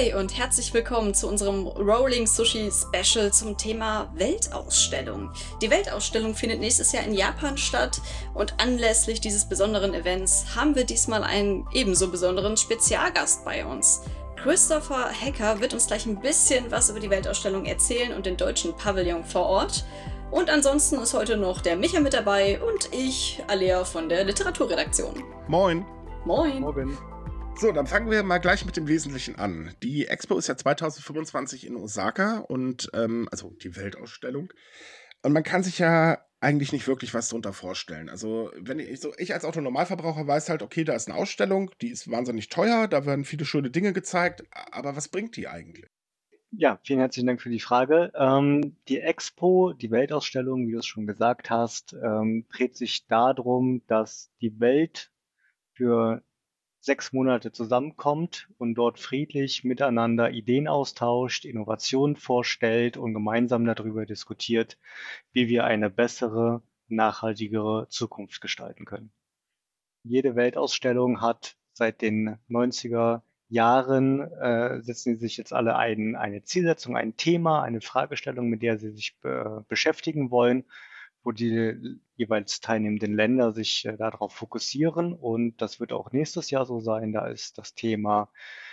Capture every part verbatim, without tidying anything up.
Ahoi und herzlich willkommen zu unserem Rolling Sushi Special zum Thema Weltausstellung. Die Weltausstellung findet nächstes Jahr in Japan statt und anlässlich dieses besonderen Events haben wir diesmal einen ebenso besonderen Spezialgast bei uns. Christopher Hecker wird uns gleich ein bisschen was über die Weltausstellung erzählen und den deutschen Pavillon vor Ort. Und ansonsten ist heute noch der Micha mit dabei und ich, Alea von der Literaturredaktion. Moin. Moin. Morgen. So, dann fangen wir mal gleich mit dem Wesentlichen an. Die Expo ist ja zwanzig fünfundzwanzig in Osaka und ähm, also die Weltausstellung. Und man kann sich ja eigentlich nicht wirklich was darunter vorstellen. Also wenn ich so ich als Autonormalverbraucher weiß halt, okay, da ist eine Ausstellung, die ist wahnsinnig teuer, da werden viele schöne Dinge gezeigt, aber was bringt die eigentlich? Ja, vielen herzlichen Dank für die Frage. Ähm, die Expo, die Weltausstellung, wie du es schon gesagt hast, ähm, dreht sich darum, dass die Welt für sechs Monate zusammenkommt und dort friedlich miteinander Ideen austauscht, Innovationen vorstellt und gemeinsam darüber diskutiert, wie wir eine bessere, nachhaltigere Zukunft gestalten können. Jede Weltausstellung hat seit den neunziger Jahren, äh, setzen sie sich jetzt alle ein, eine Zielsetzung, ein Thema, eine Fragestellung, mit der sie sich be beschäftigen wollen, wo die jeweils teilnehmenden Länder sich äh, darauf fokussieren. Und das wird auch nächstes Jahr so sein. Da ist das Thema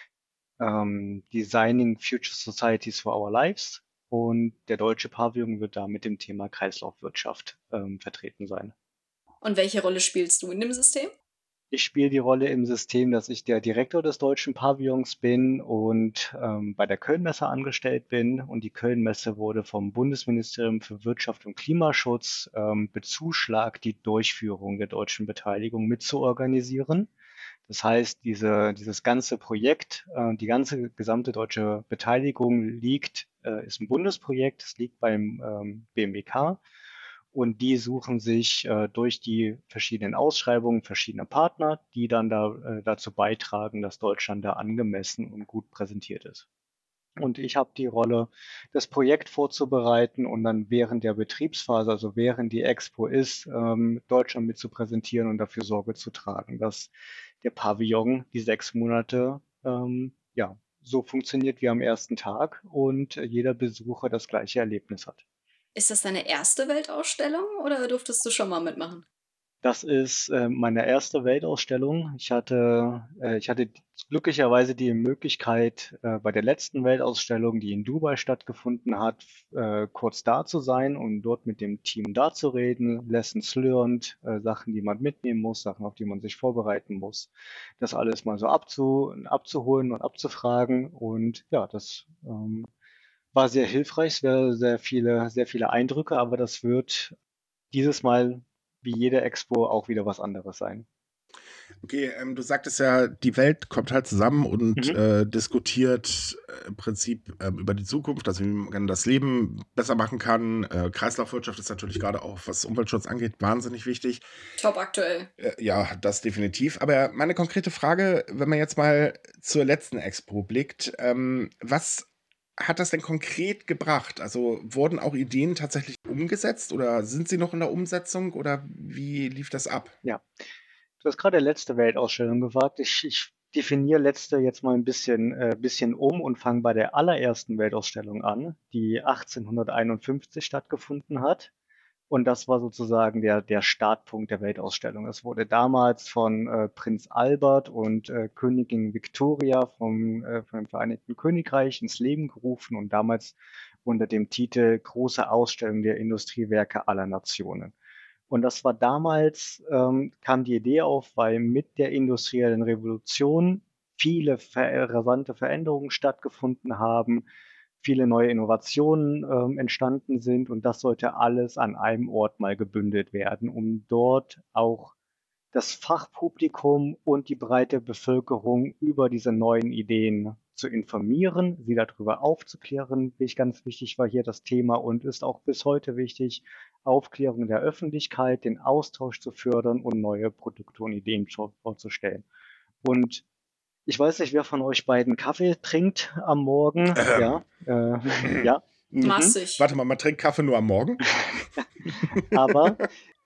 ähm, Designing Future Societies for Our Lives. Und der deutsche Pavillon wird da mit dem Thema Kreislaufwirtschaft ähm, vertreten sein. Und welche Rolle spielst du in dem System? Ich spiele die Rolle im System, dass ich der Direktor des deutschen Pavillons bin und ähm, bei der Kölnmesse angestellt bin. Und die Kölnmesse wurde vom Bundesministerium für Wirtschaft und Klimaschutz ähm, bezuschlagt, die Durchführung der deutschen Beteiligung mitzuorganisieren. Das heißt, diese, dieses ganze Projekt, äh, die ganze gesamte deutsche Beteiligung liegt, äh, ist ein Bundesprojekt, es liegt beim ähm, B M W K. Und die suchen sich äh, durch die verschiedenen Ausschreibungen verschiedene Partner, die dann da, äh, dazu beitragen, dass Deutschland da angemessen und gut präsentiert ist. Und ich habe die Rolle, das Projekt vorzubereiten und dann während der Betriebsphase, also während die Expo ist, ähm, Deutschland mit zu präsentieren und dafür Sorge zu tragen, dass der Pavillon die sechs Monate ähm, ja, so funktioniert wie am ersten Tag und äh, jeder Besucher das gleiche Erlebnis hat. Ist das deine erste Weltausstellung oder durftest du schon mal mitmachen? Das ist äh, meine erste Weltausstellung. Ich hatte, äh, ich hatte glücklicherweise die Möglichkeit, äh, bei der letzten Weltausstellung, die in Dubai stattgefunden hat, äh, kurz da zu sein und dort mit dem Team da zu reden, Lessons learned, äh, Sachen, die man mitnehmen muss, Sachen, auf die man sich vorbereiten muss, das alles mal so abzu, abzuholen und abzufragen. Und ja, das ähm, war sehr hilfreich, es wäre sehr viele, sehr viele Eindrücke, aber das wird dieses Mal wie jede Expo auch wieder was anderes sein. Okay, ähm, du sagtest ja, die Welt kommt halt zusammen und Mhm. äh, diskutiert äh, im Prinzip ähm, über die Zukunft, also wie man das Leben besser machen kann. Äh, Kreislaufwirtschaft ist natürlich gerade auch, was Umweltschutz angeht, wahnsinnig wichtig. Top aktuell. Äh, ja, das definitiv. Aber meine konkrete Frage, wenn man jetzt mal zur letzten Expo blickt, ähm, was hat das denn konkret gebracht? Also wurden auch Ideen tatsächlich umgesetzt oder sind sie noch in der Umsetzung oder wie lief das ab? Ja, du hast gerade letzte Weltausstellung gefragt. Ich, ich definiere letzte jetzt mal ein bisschen, äh, bisschen um und fange bei der allerersten Weltausstellung an, die achtzehnhunderteinundfünfzig stattgefunden hat. Und das war sozusagen der, der Startpunkt der Weltausstellung. Es wurde damals von äh, Prinz Albert und äh, Königin Victoria vom, äh, vom Vereinigten Königreich ins Leben gerufen und damals unter dem Titel Große Ausstellung der Industriewerke aller Nationen. Und das war damals, ähm, kam die Idee auf, weil mit der industriellen Revolution viele ver rasante Veränderungen stattgefunden haben, viele neue Innovationen ähm, entstanden sind und das sollte alles an einem Ort mal gebündelt werden, um dort auch das Fachpublikum und die breite Bevölkerung über diese neuen Ideen zu informieren, sie darüber aufzuklären. Wie ich ganz wichtig war hier das Thema und ist auch bis heute wichtig, Aufklärung der Öffentlichkeit, den Austausch zu fördern und neue Produkte und Ideen vorzustellen. Und ich weiß nicht, wer von euch beiden Kaffee trinkt am Morgen. Ähm. Ja, äh, ja. Mhm. Massig. Warte mal, man trinkt Kaffee nur am Morgen? Aber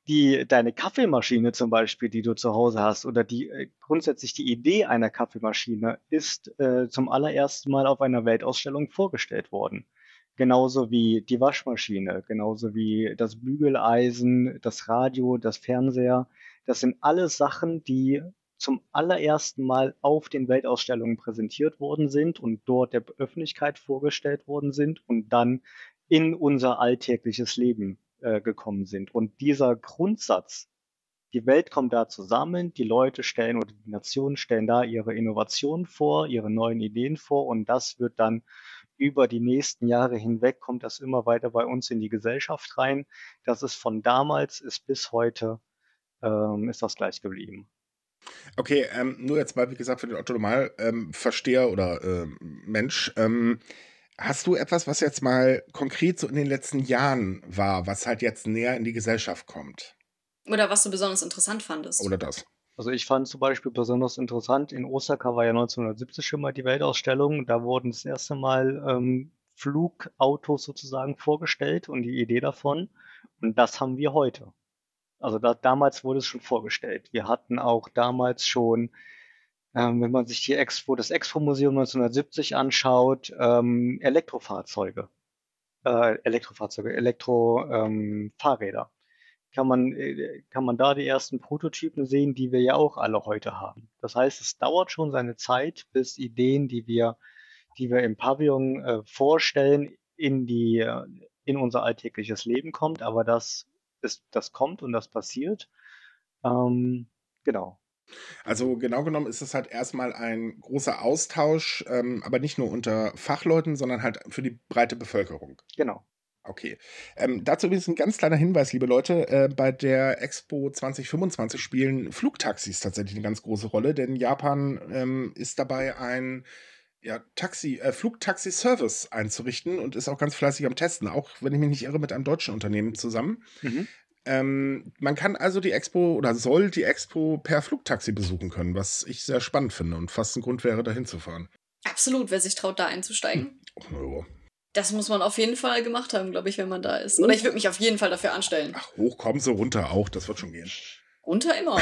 die deine Kaffeemaschine zum Beispiel, die du zu Hause hast, oder die äh, grundsätzlich die Idee einer Kaffeemaschine ist äh, zum allerersten Mal auf einer Weltausstellung vorgestellt worden. Genauso wie die Waschmaschine, genauso wie das Bügeleisen, das Radio, das Fernseher. Das sind alles Sachen, die zum allerersten Mal auf den Weltausstellungen präsentiert worden sind und dort der Öffentlichkeit vorgestellt worden sind und dann in unser alltägliches Leben äh, gekommen sind. Und dieser Grundsatz, die Welt kommt da zusammen, die Leute stellen oder die Nationen stellen da ihre Innovationen vor, ihre neuen Ideen vor und das wird dann über die nächsten Jahre hinweg, kommt das immer weiter bei uns in die Gesellschaft rein. Das ist von damals ist bis heute, ähm, ist das gleich geblieben. Okay, ähm, nur jetzt mal, wie gesagt, für den Otto Normal-Versteher oder ähm, Mensch. Ähm, hast du etwas, was jetzt mal konkret so in den letzten Jahren war, was halt jetzt näher in die Gesellschaft kommt? Oder was du besonders interessant fandest? Oder das? Also ich fand zum Beispiel besonders interessant, in Osaka war ja neunzehnhundertsiebzig schon mal die Weltausstellung. Da wurden das erste Mal ähm, Flugautos sozusagen vorgestellt und die Idee davon. Und das haben wir heute. Also da, damals wurde es schon vorgestellt. Wir hatten auch damals schon, ähm, wenn man sich die Expo, das Expo-Museum neunzehnhundertsiebzig anschaut, ähm, Elektrofahrzeuge, äh, Elektrofahrzeuge, Elektro-Fahrräder. Ähm, Fahrräder. kann man, äh, kann man da die ersten Prototypen sehen, die wir ja auch alle heute haben. Das heißt, es dauert schon seine Zeit, bis Ideen, die wir, die wir im Pavillon äh, vorstellen, in die, äh, in unser alltägliches Leben kommt. Aber das ist, das kommt und das passiert. Ähm, genau, Also genau genommen ist es halt erstmal ein großer Austausch, ähm, aber nicht nur unter Fachleuten, sondern halt für die breite Bevölkerung. genau. Okay. Ähm, dazu übrigens ein ganz kleiner Hinweis, liebe Leute. Äh, bei der Expo zwanzig fünfundzwanzig spielen Flugtaxis tatsächlich eine ganz große Rolle, denn Japan ähm, ist dabei, ein ja, Taxi, äh, Flugtaxi-Service einzurichten und ist auch ganz fleißig am Testen, auch wenn ich mich nicht irre, mit einem deutschen Unternehmen zusammen. Mhm. Ähm, man kann also die Expo oder soll die Expo per Flugtaxi besuchen können, was ich sehr spannend finde und fast ein Grund wäre, dahin zu fahren. Absolut, wer sich traut, da einzusteigen. Ach, ja. Das muss man auf jeden Fall gemacht haben, glaube ich, wenn man da ist. Oder ich würde mich auf jeden Fall dafür anstellen. Ach, hoch kommen sie, runter auch, das wird schon gehen. Runter immer.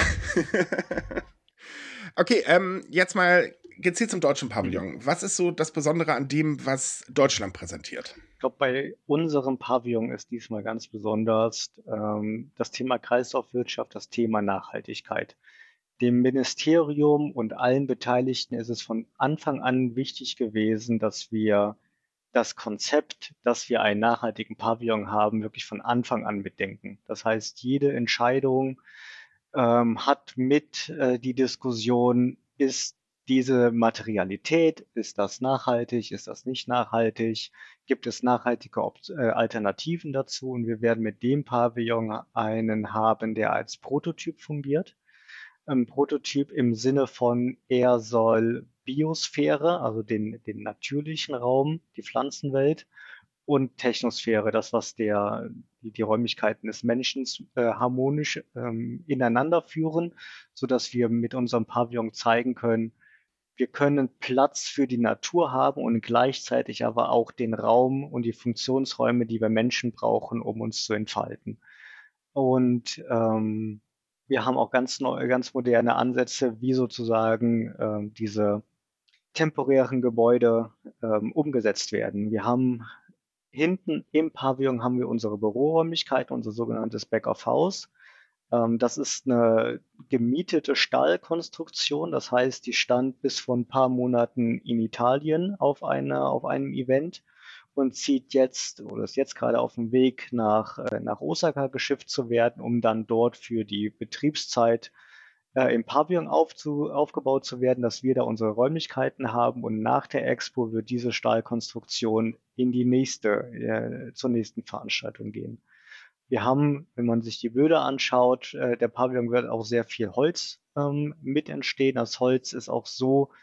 Okay, ähm, jetzt mal gezielt zum deutschen Mhm. Pavillon. Was ist so das Besondere an dem, was Deutschland präsentiert? Ich glaube, bei unserem Pavillon ist diesmal ganz besonders ähm, das Thema Kreislaufwirtschaft, das Thema Nachhaltigkeit. Dem Ministerium und allen Beteiligten ist es von Anfang an wichtig gewesen, dass wir das Konzept, dass wir einen nachhaltigen Pavillon haben, wirklich von Anfang an mitdenken. Das heißt, jede Entscheidung ähm, hat mit äh, die Diskussion, ist diese Materialität, ist das nachhaltig, ist das nicht nachhaltig, gibt es nachhaltige Op äh, Alternativen dazu und wir werden mit dem Pavillon einen haben, der als Prototyp fungiert. Ein Prototyp im Sinne von, er soll Biosphäre, also den, den natürlichen Raum, die Pflanzenwelt und Technosphäre, das, was der, die, die Räumlichkeiten des Menschen äh, harmonisch ähm, ineinander führen, sodass wir mit unserem Pavillon zeigen können, wir können Platz für die Natur haben und gleichzeitig aber auch den Raum und die Funktionsräume, die wir Menschen brauchen, um uns zu entfalten. Und ähm, wir haben auch ganz neue, ganz moderne Ansätze, wie sozusagen ähm, diese temporären Gebäude ähm, umgesetzt werden. Wir haben hinten im Pavillon haben wir unsere Büroräumlichkeiten, unser sogenanntes Back of House. Ähm, das ist eine gemietete Stahlkonstruktion. Das heißt, die stand bis vor ein paar Monaten in Italien auf einer, auf einem Event und zieht jetzt oder ist jetzt gerade auf dem Weg nach, äh, nach Osaka geschifft zu werden, um dann dort für die Betriebszeit äh, im Pavillon aufzu, aufgebaut zu werden, dass wir da unsere Räumlichkeiten haben und nach der Expo wird diese Stahlkonstruktion in die nächste, äh, zur nächsten Veranstaltung gehen. Wir haben, wenn man sich die Bilder anschaut, äh, der Pavillon wird auch sehr viel Holz ähm, mit entstehen. Das Holz ist auch so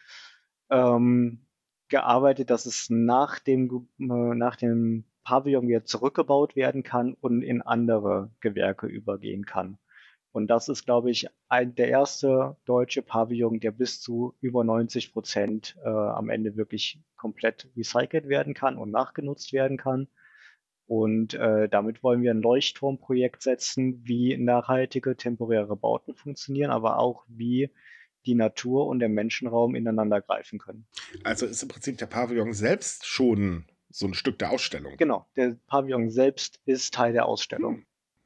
ähm, gearbeitet, dass es nach dem, äh, nach dem Pavillon wieder zurückgebaut werden kann und in andere Gewerke übergehen kann. Und das ist, glaube ich, ein, der erste deutsche Pavillon, der bis zu über neunzig Prozent äh, am Ende wirklich komplett recycelt werden kann und nachgenutzt werden kann. Und äh, damit wollen wir ein Leuchtturmprojekt setzen, wie nachhaltige temporäre Bauten funktionieren, aber auch wie die Natur und der Menschenraum ineinander greifen können. Also ist im Prinzip der Pavillon selbst schon so ein Stück der Ausstellung. Genau, der Pavillon selbst ist Teil der Ausstellung. Hm.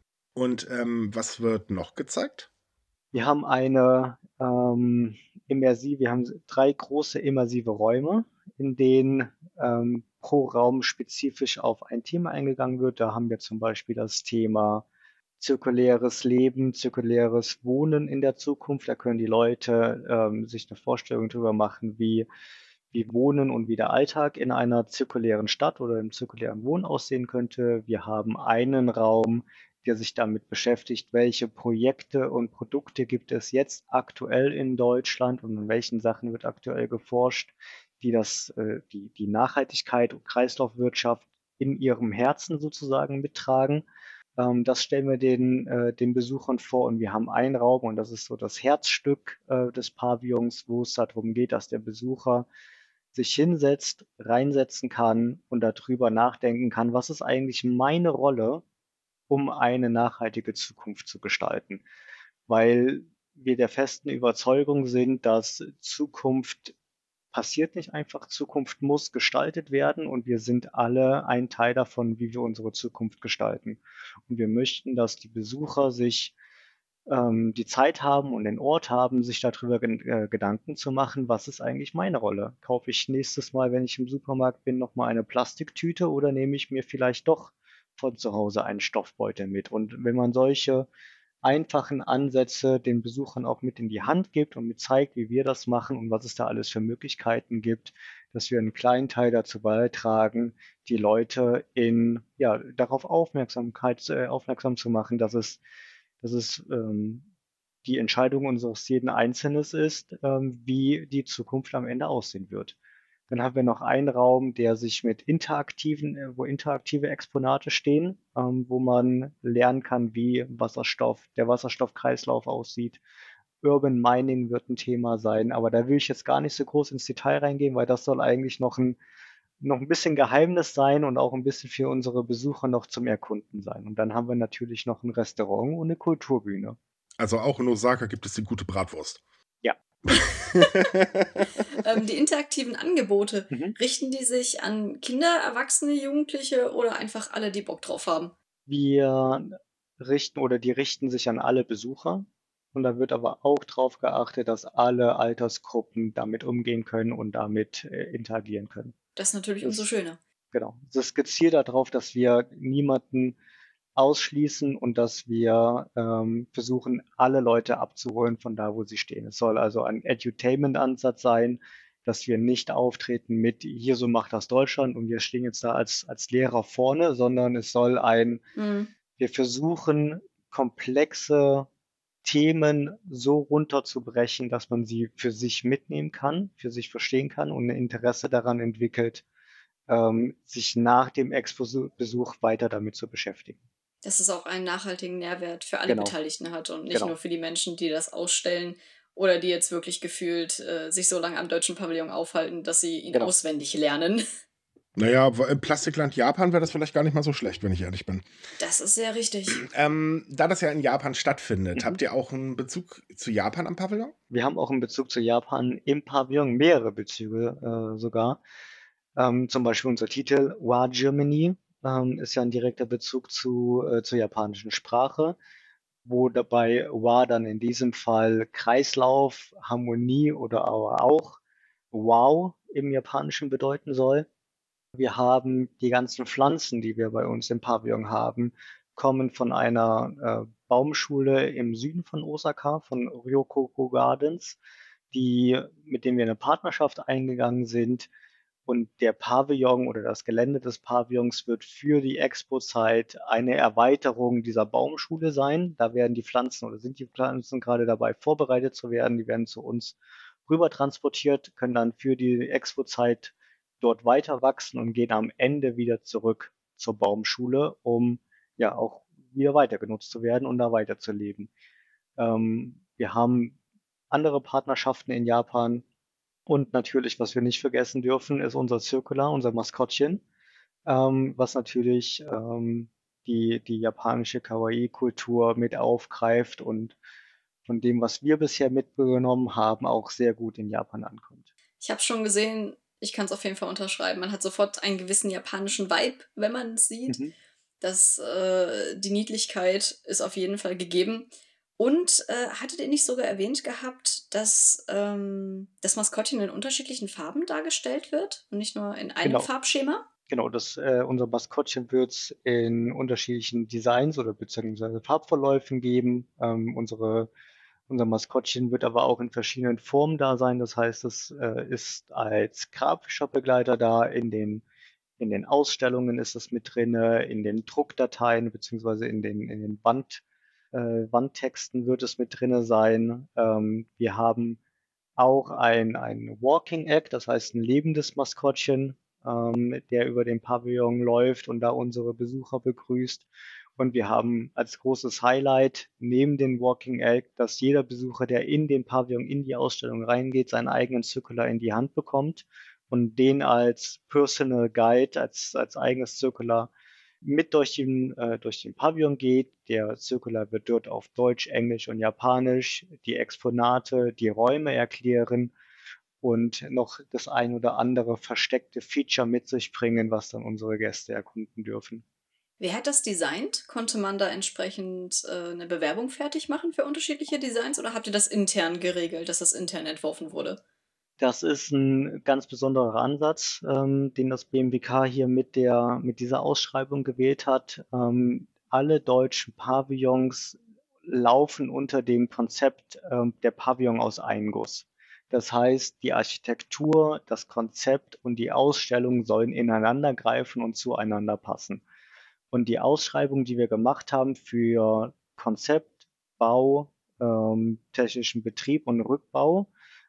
Und ähm, was wird noch gezeigt? Wir haben eine ähm, immersive, wir haben drei große immersive Räume, in denen ähm, pro Raum spezifisch auf ein Thema eingegangen wird. Da haben wir zum Beispiel das Thema zirkuläres Leben, zirkuläres Wohnen in der Zukunft. Da können die Leute ähm, sich eine Vorstellung darüber machen, wie, wie Wohnen und wie der Alltag in einer zirkulären Stadt oder im zirkulären Wohnen aussehen könnte. Wir haben einen Raum, der sich damit beschäftigt, welche Projekte und Produkte gibt es jetzt aktuell in Deutschland und an welchen Sachen wird aktuell geforscht, die das, äh, die, die Nachhaltigkeit und Kreislaufwirtschaft in ihrem Herzen sozusagen mittragen. Ähm, das stellen wir den, äh, den Besuchern vor und wir haben einen Raum und das ist so das Herzstück äh, des Pavillons, wo es darum geht, dass der Besucher sich hinsetzt, reinsetzen kann und darüber nachdenken kann, was ist eigentlich meine Rolle, um eine nachhaltige Zukunft zu gestalten. Weil wir der festen Überzeugung sind, dass Zukunft passiert nicht einfach, Zukunft muss gestaltet werden und wir sind alle ein Teil davon, wie wir unsere Zukunft gestalten. Und wir möchten, dass die Besucher sich ähm, die Zeit haben und den Ort haben, sich darüber gen- äh, Gedanken zu machen, was ist eigentlich meine Rolle? Kaufe ich nächstes Mal, wenn ich im Supermarkt bin, nochmal eine Plastiktüte oder nehme ich mir vielleicht doch von zu Hause einen Stoffbeutel mit? Und wenn man solche einfachen Ansätze den Besuchern auch mit in die Hand gibt und mit zeigt, wie wir das machen und was es da alles für Möglichkeiten gibt, dass wir einen kleinen Teil dazu beitragen, die Leute in, ja, darauf Aufmerksamkeit, äh, aufmerksam zu machen, dass es dass es ähm, die Entscheidung unseres jeden Einzelnes ist, ähm, wie die Zukunft am Ende aussehen wird. Dann haben wir noch einen Raum, der sich mit interaktiven, äh, wo interaktive Exponate stehen, ähm, wo man lernen kann, wie Wasserstoff, der Wasserstoffkreislauf aussieht. Urban Mining wird ein Thema sein, aber da will ich jetzt gar nicht so groß ins Detail reingehen, weil das soll eigentlich noch ein noch ein bisschen Geheimnis sein und auch ein bisschen für unsere Besucher noch zum Erkunden sein. Und dann haben wir natürlich noch ein Restaurant und eine Kulturbühne. Also auch in Osaka gibt es die gute Bratwurst. Ja. Ähm, die interaktiven Angebote, Mhm. richten die sich an Kinder, Erwachsene, Jugendliche oder einfach alle, die Bock drauf haben? Wir richten oder die richten sich an alle Besucher. Und da wird aber auch drauf geachtet, dass alle Altersgruppen damit umgehen können und damit äh, interagieren können. Das ist natürlich umso Das, schöner. genau. Das ist gezielt darauf, dass wir niemanden ausschließen und dass wir ähm, versuchen, alle Leute abzuholen von da, wo sie stehen. Es soll also ein Edutainment-Ansatz sein, dass wir nicht auftreten mit hier so macht das Deutschland und wir stehen jetzt da als, als Lehrer vorne, sondern es soll ein, Mhm. wir versuchen komplexe Themen so runterzubrechen, dass man sie für sich mitnehmen kann, für sich verstehen kann und ein Interesse daran entwickelt, ähm, sich nach dem Expo-Besuch weiter damit zu beschäftigen. Dass es auch einen nachhaltigen Nährwert für alle Genau, Beteiligten hat und nicht genau. nur für die Menschen, die das ausstellen oder die jetzt wirklich gefühlt äh, sich so lange am deutschen Pavillon aufhalten, dass sie ihn Genau. auswendig lernen. Naja, w- im Plastikland Japan wäre das vielleicht gar nicht mal so schlecht, wenn ich ehrlich bin. Das ist sehr richtig. Ähm, da das ja in Japan stattfindet, Mhm. habt ihr auch einen Bezug zu Japan am Pavillon? Wir haben auch einen Bezug zu Japan im Pavillon, mehrere Bezüge äh, sogar. Ähm, zum Beispiel unser Titel Wa Germany ähm, ist ja ein direkter Bezug zu, äh, zur japanischen Sprache, wo dabei Wa dann in diesem Fall Kreislauf, Harmonie oder aber auch Wow im Japanischen bedeuten soll. Wir haben die ganzen Pflanzen, die wir bei uns im Pavillon haben, kommen von einer äh, Baumschule im Süden von Osaka, von Ryokoku Gardens, die, mit denen wir eine Partnerschaft eingegangen sind. Und der Pavillon oder das Gelände des Pavillons wird für die Expo-Zeit eine Erweiterung dieser Baumschule sein. Da werden die Pflanzen oder sind die Pflanzen gerade dabei vorbereitet zu werden. Die werden zu uns rüber transportiert, können dann für die Expo-Zeit dort weiter wachsen und gehen am Ende wieder zurück zur Baumschule, um ja auch wieder weiter genutzt zu werden und da weiterzuleben. Ähm, wir haben andere Partnerschaften in Japan und natürlich, was wir nicht vergessen dürfen, ist unser Circular, unser Maskottchen. ähm, was natürlich ähm, die, die japanische Kawaii-Kultur mit aufgreift und von dem, was wir bisher mitgenommen haben, auch sehr gut in Japan ankommt. Ich habe schon gesehen, ich kann es auf jeden Fall unterschreiben. Man hat sofort einen gewissen japanischen Vibe, wenn man es sieht. Mhm. Das, äh, die Niedlichkeit ist auf jeden Fall gegeben. Und äh, hattet ihr nicht sogar erwähnt gehabt, dass ähm, das Maskottchen in unterschiedlichen Farben dargestellt wird und nicht nur in einem Genau, Farbschema? genau. Das, äh, unser Maskottchen wird es in unterschiedlichen Designs oder beziehungsweise Farbverläufen geben. Ähm, unsere, unser Maskottchen wird aber auch in verschiedenen Formen da sein. Das heißt, es äh, ist als grafischer Begleiter da. In den, in den Ausstellungen ist es mit drinne, in den Druckdateien beziehungsweise in den, in den Wand, äh, Wandtexten wird es mit drinne sein. Ähm, wir haben auch ein, ein Walking Egg, das heißt ein lebendes Maskottchen, ähm, der über den Pavillon läuft und da unsere Besucher begrüßt. Und wir haben als großes Highlight neben dem Walking Egg, dass jeder Besucher, der in den Pavillon, in die Ausstellung reingeht, seinen eigenen Circular in die Hand bekommt und den als Personal Guide, als, als eigenes Circular mit durch den, äh, durch den Pavillon geht. Der Circular wird dort auf Deutsch, Englisch und Japanisch die Exponate, die Räume erklären und noch das ein oder andere versteckte Feature mit sich bringen, was dann unsere Gäste erkunden dürfen. Wer hat das designt? Konnte man da entsprechend äh, eine Bewerbung fertig machen für unterschiedliche Designs oder habt ihr das intern geregelt, dass das intern entworfen wurde? Das ist ein ganz besonderer Ansatz, ähm, den das B M W K hier mit der mit dieser Ausschreibung gewählt hat. Ähm, alle deutschen Pavillons laufen unter dem Konzept, ähm, der Pavillon aus Einguss. Das heißt, die Architektur, das Konzept und die Ausstellung sollen ineinandergreifen und zueinander passen. Und die Ausschreibung, die wir gemacht haben für Konzept, Bau, ähm, technischen Betrieb und Rückbau,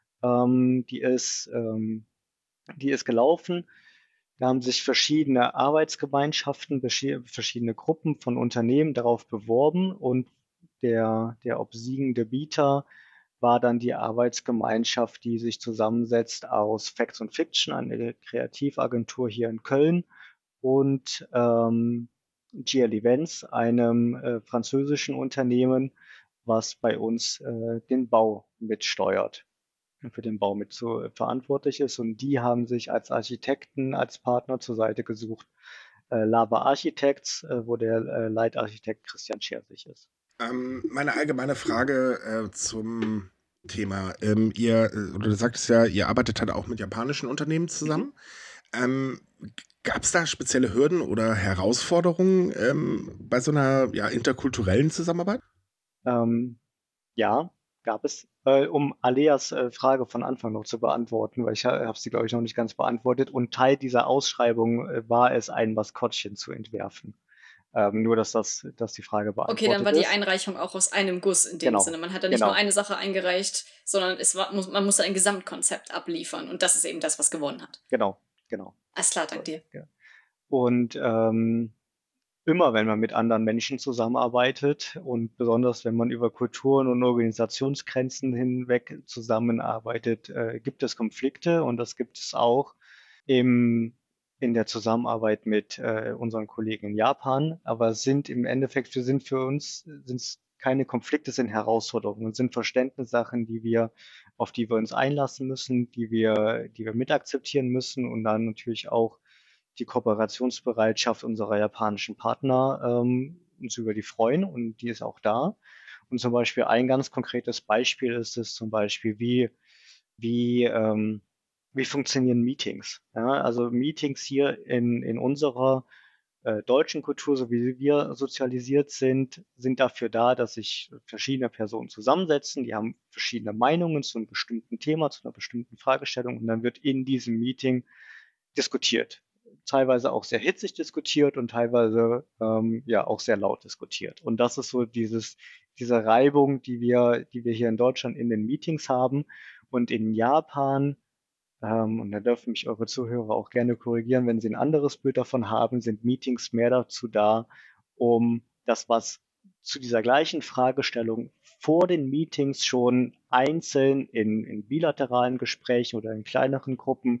ähm, die ist, ähm, die ist gelaufen. Da haben sich verschiedene Arbeitsgemeinschaften, verschiedene Gruppen von Unternehmen darauf beworben und der, der obsiegende Bieter war dann die Arbeitsgemeinschaft, die sich zusammensetzt aus Facts und Fiction, eine Kreativagentur hier in Köln, und ähm, G L Events, einem äh, französischen Unternehmen, was bei uns äh, den Bau mitsteuert, für den Bau mit zu, verantwortlich ist. Und die haben sich als Architekten, als Partner zur Seite gesucht. Äh, Lava Architects, äh, wo der äh, Leitarchitekt Christian Scherzig ist. Ähm, meine allgemeine Frage äh, zum Thema. Ähm, ihr, äh, oder du sagtest ja, ihr arbeitet halt auch mit japanischen Unternehmen Mhm. zusammen. Ähm, Gab es da spezielle Hürden oder Herausforderungen ähm, bei so einer ja, interkulturellen Zusammenarbeit? Ähm, ja, gab es. Äh, um Aleas äh, Frage von Anfang noch zu beantworten, weil ich ha habe sie, glaube ich, noch nicht ganz beantwortet. Und Teil dieser Ausschreibung äh, war es, ein Maskottchen zu entwerfen. Ähm, nur, dass das, dass die Frage Okay, dann war beantwortet die ist. Einreichung auch aus einem Guss in dem Sinne. Genau, Man hat da nicht nur genau, eine Sache eingereicht, sondern es war, muss, man musste ein Gesamtkonzept abliefern. Und das ist eben das, was gewonnen hat. genau, genau. Alles klar, dank dir. Ja. Und ähm, immer, wenn man mit anderen Menschen zusammenarbeitet und besonders wenn man über Kulturen und Organisationsgrenzen hinweg zusammenarbeitet, äh, gibt es Konflikte, und das gibt es auch im, in der Zusammenarbeit mit äh, unseren Kollegen in Japan. Aber es sind im Endeffekt, wir sind für uns, sind es keine Konflikte, es sind Herausforderungen, es sind Verständnissachen, die wir, auf die wir uns einlassen müssen, die wir, die wir mitakzeptieren müssen, und dann natürlich auch die Kooperationsbereitschaft unserer japanischen Partner, ähm, uns über die freuen, und die ist auch da. Und zum Beispiel ein ganz konkretes Beispiel ist es zum Beispiel, wie, wie, ähm, wie funktionieren Meetings? Ja, also Meetings hier in, in unserer äh, deutschen Kultur, so wie wir sozialisiert sind, sind dafür da, dass sich verschiedene Personen zusammensetzen, die haben verschiedene Meinungen zu einem bestimmten Thema, zu einer bestimmten Fragestellung, und dann wird in diesem Meeting diskutiert. Teilweise auch sehr hitzig diskutiert und teilweise ähm, ja auch sehr laut diskutiert. Und das ist so dieses, diese Reibung, die wir, die wir hier in Deutschland in den Meetings haben. Und in Japan, ähm, und da dürfen mich eure Zuhörer auch gerne korrigieren, wenn sie ein anderes Bild davon haben, sind Meetings mehr dazu da, um das, was zu dieser gleichen Fragestellung vor den Meetings schon einzeln in, in bilateralen Gesprächen oder in kleineren Gruppen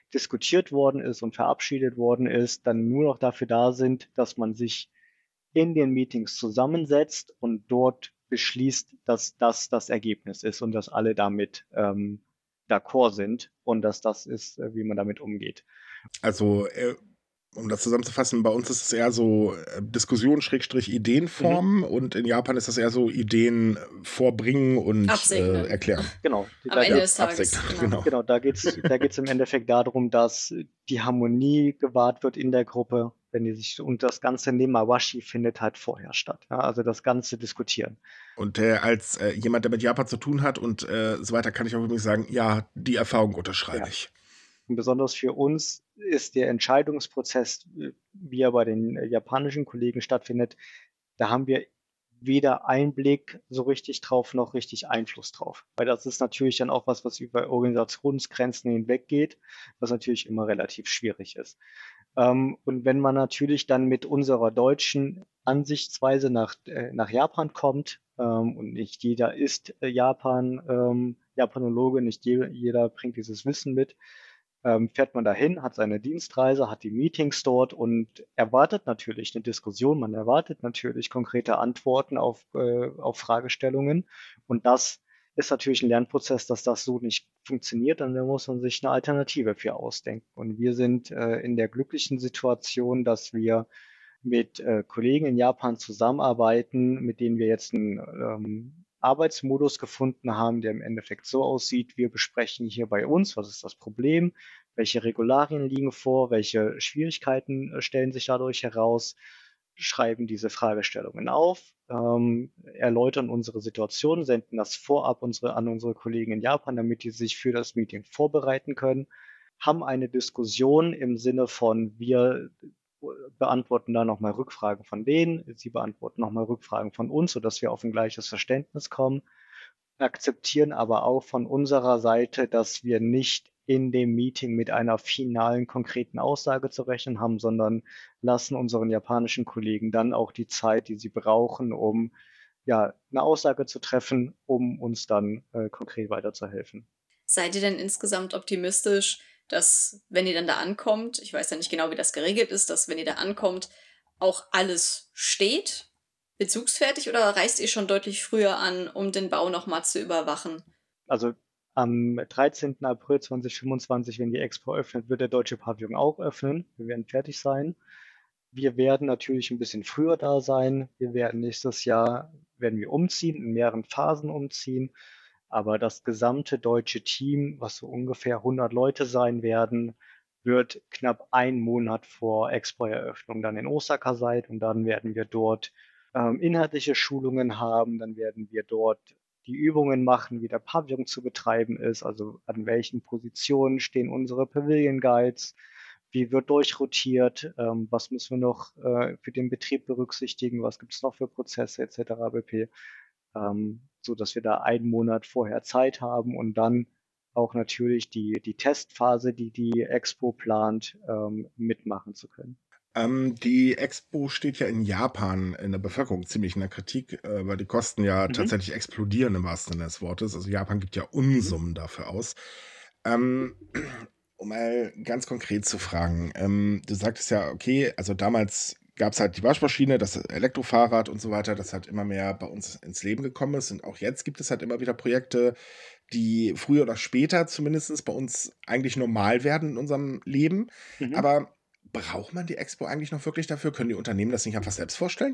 diskutiert worden ist und verabschiedet worden ist, dann nur noch dafür da sind, dass man sich in den Meetings zusammensetzt und dort beschließt, dass das das Ergebnis ist und dass alle damit ähm, d'accord sind und dass das ist, äh, wie man damit umgeht. Also, äh, um das zusammenzufassen, bei uns ist es eher so äh, Diskussion Schrägstrich Ideen Mhm. formen und in Japan ist das eher so Ideen äh, vorbringen und äh, Absegnen. erklären. Genau, Am da Ende Ja, geht's, des Tages, absegnen, genau. genau. genau, da geht's, da geht's im Endeffekt darum, dass die Harmonie gewahrt wird in der Gruppe, wenn die sich und das ganze Nemawashi findet halt vorher statt. Ja, also das ganze Diskutieren. Und äh, als äh, jemand, der mit Japan zu tun hat und äh, so weiter, kann ich auch übrigens sagen, ja, die Erfahrung unterschreibe Ja. ich. Und besonders für uns ist der Entscheidungsprozess, äh, wie er bei den äh, japanischen Kollegen stattfindet, da haben wir weder Einblick so richtig drauf noch richtig Einfluss drauf. Weil das ist natürlich dann auch was, was über Organisationsgrenzen hinweggeht, was natürlich immer relativ schwierig ist. Ähm, und wenn man natürlich dann mit unserer deutschen Ansichtsweise nach, äh, nach Japan kommt, ähm, und nicht jeder ist äh, Japan, ähm, Japanologe, nicht je, jeder bringt dieses Wissen mit, ähm, fährt man dahin, hat seine Dienstreise, hat die Meetings dort und erwartet natürlich eine Diskussion, man erwartet natürlich konkrete Antworten auf, äh, auf Fragestellungen. Und das ist natürlich ein Lernprozess, dass das so nicht funktioniert, dann muss man sich eine Alternative für ausdenken. Und wir sind äh, in der glücklichen Situation, dass wir mit äh, Kollegen in Japan zusammenarbeiten, mit denen wir jetzt einen ähm, Arbeitsmodus gefunden haben, der im Endeffekt so aussieht, wir besprechen hier bei uns, was ist das Problem, welche Regularien liegen vor, welche Schwierigkeiten äh, stellen sich dadurch heraus, schreiben diese Fragestellungen auf, ähm, erläutern unsere Situation, senden das vorab unsere, an unsere Kollegen in Japan, damit die sich für das Meeting vorbereiten können, haben eine Diskussion im Sinne von, wir beantworten da nochmal Rückfragen von denen, sie beantworten nochmal Rückfragen von uns, sodass wir auf ein gleiches Verständnis kommen, akzeptieren aber auch von unserer Seite, dass wir nicht in dem Meeting mit einer finalen, konkreten Aussage zu rechnen haben, sondern lassen unseren japanischen Kollegen dann auch die Zeit, die sie brauchen, um ja, eine Aussage zu treffen, um uns dann äh, konkret weiterzuhelfen. Seid ihr denn insgesamt optimistisch, dass, wenn ihr dann da ankommt, ich weiß ja nicht genau, wie das geregelt ist, dass, wenn ihr da ankommt, auch alles steht, bezugsfertig, oder reist ihr schon deutlich früher an, um den Bau nochmal zu überwachen? Also am dreizehnten April zweitausendfünfundzwanzig, wenn die Expo öffnet, wird der deutsche Pavillon auch öffnen. Wir werden fertig sein. Wir werden natürlich ein bisschen früher da sein. Wir werden nächstes Jahr werden wir umziehen, in mehreren Phasen umziehen. Aber das gesamte deutsche Team, was so ungefähr hundert Leute sein werden, wird knapp einen Monat vor Expo-Eröffnung dann in Osaka sein. Und dann werden wir dort ähm, inhaltliche Schulungen haben. Dann werden wir dort die Übungen machen, wie der Pavillon zu betreiben ist, also an welchen Positionen stehen unsere Pavilion Guides, wie wird durchrotiert, ähm, was müssen wir noch äh, für den Betrieb berücksichtigen, was gibt es noch für Prozesse et cetera pp. Ähm, so dass wir da einen Monat vorher Zeit haben und dann auch natürlich die, die Testphase, die die Expo plant, ähm, mitmachen zu können. Ähm, die Expo steht ja in Japan in der Bevölkerung ziemlich in der Kritik, äh, weil die Kosten ja Mhm. tatsächlich explodieren im wahrsten Sinne des Wortes. Also Japan gibt ja Mhm. Unsummen dafür aus. Ähm, um mal ganz konkret zu fragen, ähm, du sagtest ja, okay, also damals gab es halt die Waschmaschine, das Elektrofahrrad und so weiter, das halt immer mehr bei uns ins Leben gekommen ist. Und auch jetzt gibt es halt immer wieder Projekte, die früher oder später zumindest bei uns eigentlich normal werden in unserem Leben. Mhm. Aber braucht man die Expo eigentlich noch wirklich dafür? Können die Unternehmen das nicht einfach selbst vorstellen?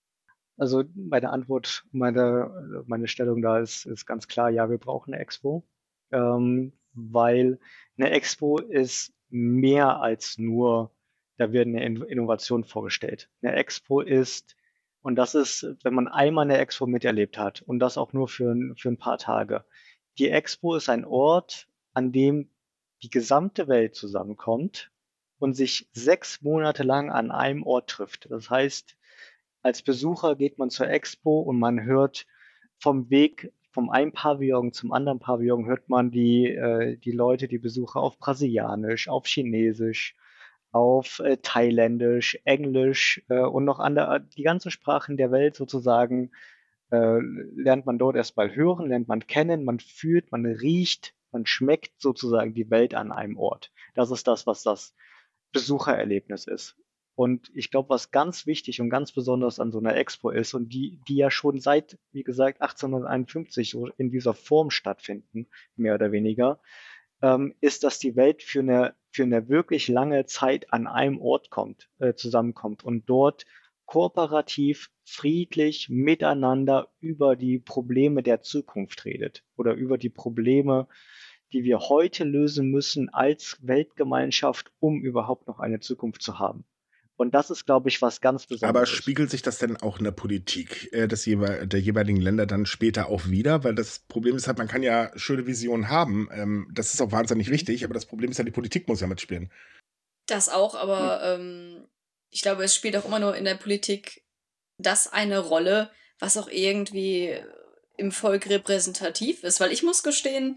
Also meine Antwort, meine, meine Stellung da ist, ist ganz klar, ja, wir brauchen eine Expo, ähm, weil eine Expo ist mehr als nur, da wird eine In- Innovation vorgestellt. Eine Expo ist, und das ist, wenn man einmal eine Expo miterlebt hat und das auch nur für, ein- für ein paar Tage. Die Expo ist ein Ort, an dem die gesamte Welt zusammenkommt und sich sechs Monate lang an einem Ort trifft. Das heißt, als Besucher geht man zur Expo und man hört vom Weg vom einen Pavillon zum anderen Pavillon hört man die, äh, die Leute, die Besucher auf Brasilianisch, auf Chinesisch, auf äh, Thailändisch, Englisch äh, und noch andere, die ganzen Sprachen der Welt sozusagen äh, lernt man dort erstmal hören, lernt man kennen, man fühlt, man riecht, man schmeckt sozusagen die Welt an einem Ort. Das ist das, was das Besuchererlebnis ist. Und ich glaube, was ganz wichtig und ganz besonders an so einer Expo ist und die, die ja schon seit, wie gesagt, achtzehnhunderteinundfünfzig so in dieser Form stattfinden, mehr oder weniger, ähm, ist, dass die Welt für eine, für eine wirklich lange Zeit an einem Ort kommt, äh, zusammenkommt und dort kooperativ, friedlich miteinander über die Probleme der Zukunft redet oder über die Probleme, die wir heute lösen müssen als Weltgemeinschaft, um überhaupt noch eine Zukunft zu haben. Und das ist, glaube ich, was ganz Aber Besonderes. spiegelt sich das denn auch in der Politik äh, des jewe der jeweiligen Länder dann später auch wieder? Weil das Problem ist halt, man kann ja schöne Visionen haben, ähm, das ist auch wahnsinnig Mhm. wichtig, aber das Problem ist ja, die Politik muss ja mitspielen. Das auch, Hm. aber ähm, ich glaube, es spielt auch immer nur in der Politik das eine Rolle, was auch irgendwie im Volk repräsentativ ist. Weil ich muss gestehen,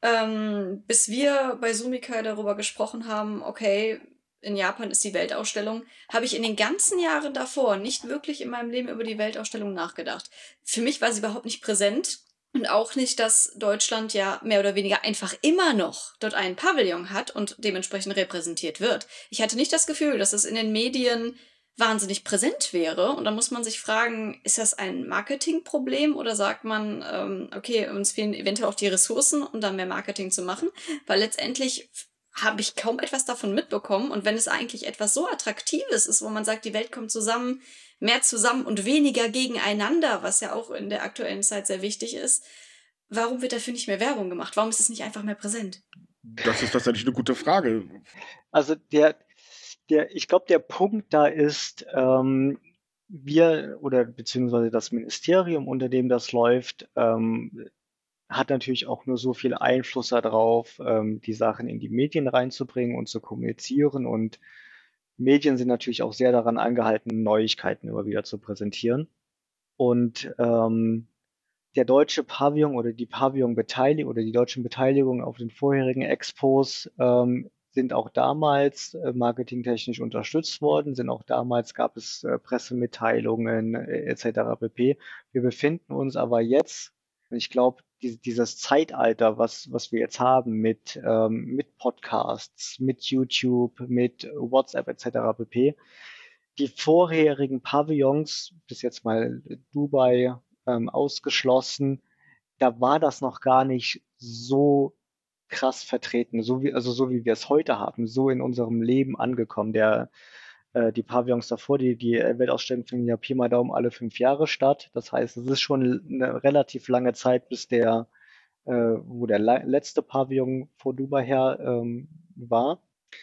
ähm, bis wir bei Sumikai darüber gesprochen haben, okay, in Japan ist die Weltausstellung, habe ich in den ganzen Jahren davor nicht wirklich in meinem Leben über die Weltausstellung nachgedacht. Für mich war sie überhaupt nicht präsent. Und auch nicht, dass Deutschland ja mehr oder weniger einfach immer noch dort einen Pavillon hat und dementsprechend repräsentiert wird. Ich hatte nicht das Gefühl, dass es in den Medien wahnsinnig präsent wäre. Und da muss man sich fragen, ist das ein Marketingproblem oder sagt man, ähm, okay, uns fehlen eventuell auch die Ressourcen, um da mehr Marketing zu machen? Weil letztendlich habe ich kaum etwas davon mitbekommen. Und wenn es eigentlich etwas so Attraktives ist, wo man sagt, die Welt kommt zusammen, mehr zusammen und weniger gegeneinander, was ja auch in der aktuellen Zeit sehr wichtig ist, warum wird dafür nicht mehr Werbung gemacht? Warum ist es nicht einfach mehr präsent? Das ist tatsächlich eine gute Frage. Also der, der, ich glaube, der Punkt da ist, ähm, wir oder beziehungsweise das Ministerium, unter dem das läuft, ähm, hat natürlich auch nur so viel Einfluss darauf, ähm, die Sachen in die Medien reinzubringen und zu kommunizieren. Und Medien sind natürlich auch sehr daran angehalten, Neuigkeiten immer wieder zu präsentieren. Und ähm, der deutsche Pavillon oder die Pavillon-Beteiligung oder die deutschen Beteiligungen auf den vorherigen Expos ähm, sind auch damals äh, marketingtechnisch unterstützt worden, sind auch damals gab es äh, Pressemitteilungen äh, et cetera pp. Wir befinden uns aber jetzt, und ich glaube, die, dieses Zeitalter, was, was wir jetzt haben mit, ähm, mit Podcasts, mit YouTube, mit WhatsApp et cetera pp. Die vorherigen Pavillons, bis jetzt mal Dubai ähm, ausgeschlossen, da war das noch gar nicht so krass vertreten, so wie, also so wie wir es heute haben, so in unserem Leben angekommen. Der, äh, die Pavillons davor, die, die Weltausstellungen finden ja Pi mal Daumen alle fünf Jahre statt. Das heißt, es ist schon eine relativ lange Zeit, bis der, äh, wo der letzte Pavillon vor Dubai her ähm, war.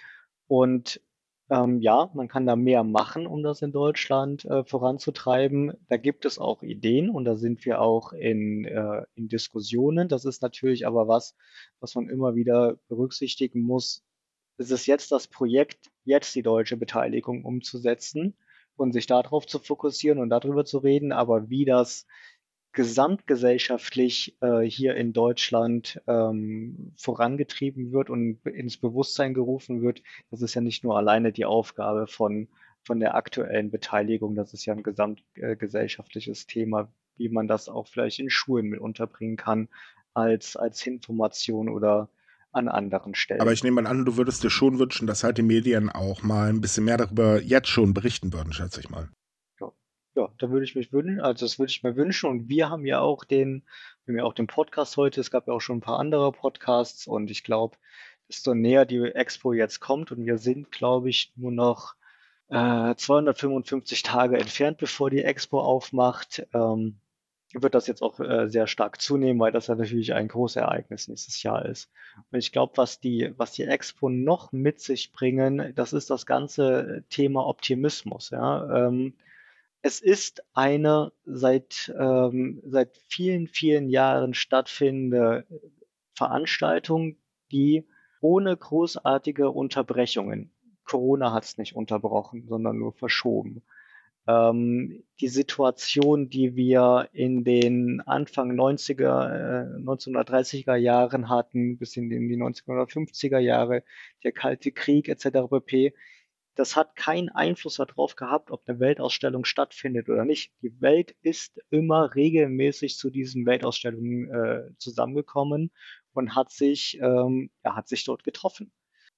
Und ähm, ja, man kann da mehr machen, um das in Deutschland äh, voranzutreiben. Da gibt es auch Ideen und da sind wir auch in, äh, in Diskussionen. Das ist natürlich aber was, was man immer wieder berücksichtigen muss. Es ist jetzt das Projekt, jetzt die deutsche Beteiligung umzusetzen und sich darauf zu fokussieren und darüber zu reden, aber wie das gesamtgesellschaftlich äh, hier in Deutschland ähm, vorangetrieben wird und ins Bewusstsein gerufen wird, das ist ja nicht nur alleine die Aufgabe von, von der aktuellen Beteiligung, das ist ja ein gesamtgesellschaftliches Thema, wie man das auch vielleicht in Schulen mit unterbringen kann, als, als Information oder an anderen Aber Stellen. ich nehme mal an, du würdest dir schon wünschen, dass halt die Medien auch mal ein bisschen mehr darüber jetzt schon berichten würden, schätze ich mal. Ja, ja, da würde ich mich wünschen, also das würde ich mir wünschen. Und wir haben ja auch den, wir haben ja auch den Podcast heute. Es gab ja auch schon ein paar andere Podcasts und ich glaube, desto näher die Expo jetzt kommt und wir sind, glaube ich, nur noch äh, zweihundertfünfundfünfzig Tage entfernt, bevor die Expo aufmacht, ähm, wird das jetzt auch äh, sehr stark zunehmen, weil das ja natürlich ein großes Ereignis nächstes Jahr ist. Und ich glaube, was die, was die Expo noch mit sich bringen, das ist das ganze Thema Optimismus. Ja? Ähm, es ist eine seit, ähm, seit vielen, vielen Jahren stattfindende Veranstaltung, die ohne großartige Unterbrechungen, Corona hat es nicht unterbrochen, sondern nur verschoben, ähm, die Situation, die wir in den Anfang neunziger, äh, neunzehnhundertdreißiger Jahren hatten, bis in die, in die neunzehnhundertfünfziger Jahre, der Kalte Krieg et cetera pp., das hat keinen Einfluss darauf gehabt, ob eine Weltausstellung stattfindet oder nicht. Die Welt ist immer regelmäßig zu diesen Weltausstellungen äh, zusammengekommen und hat sich, ähm, ja, hat sich dort getroffen.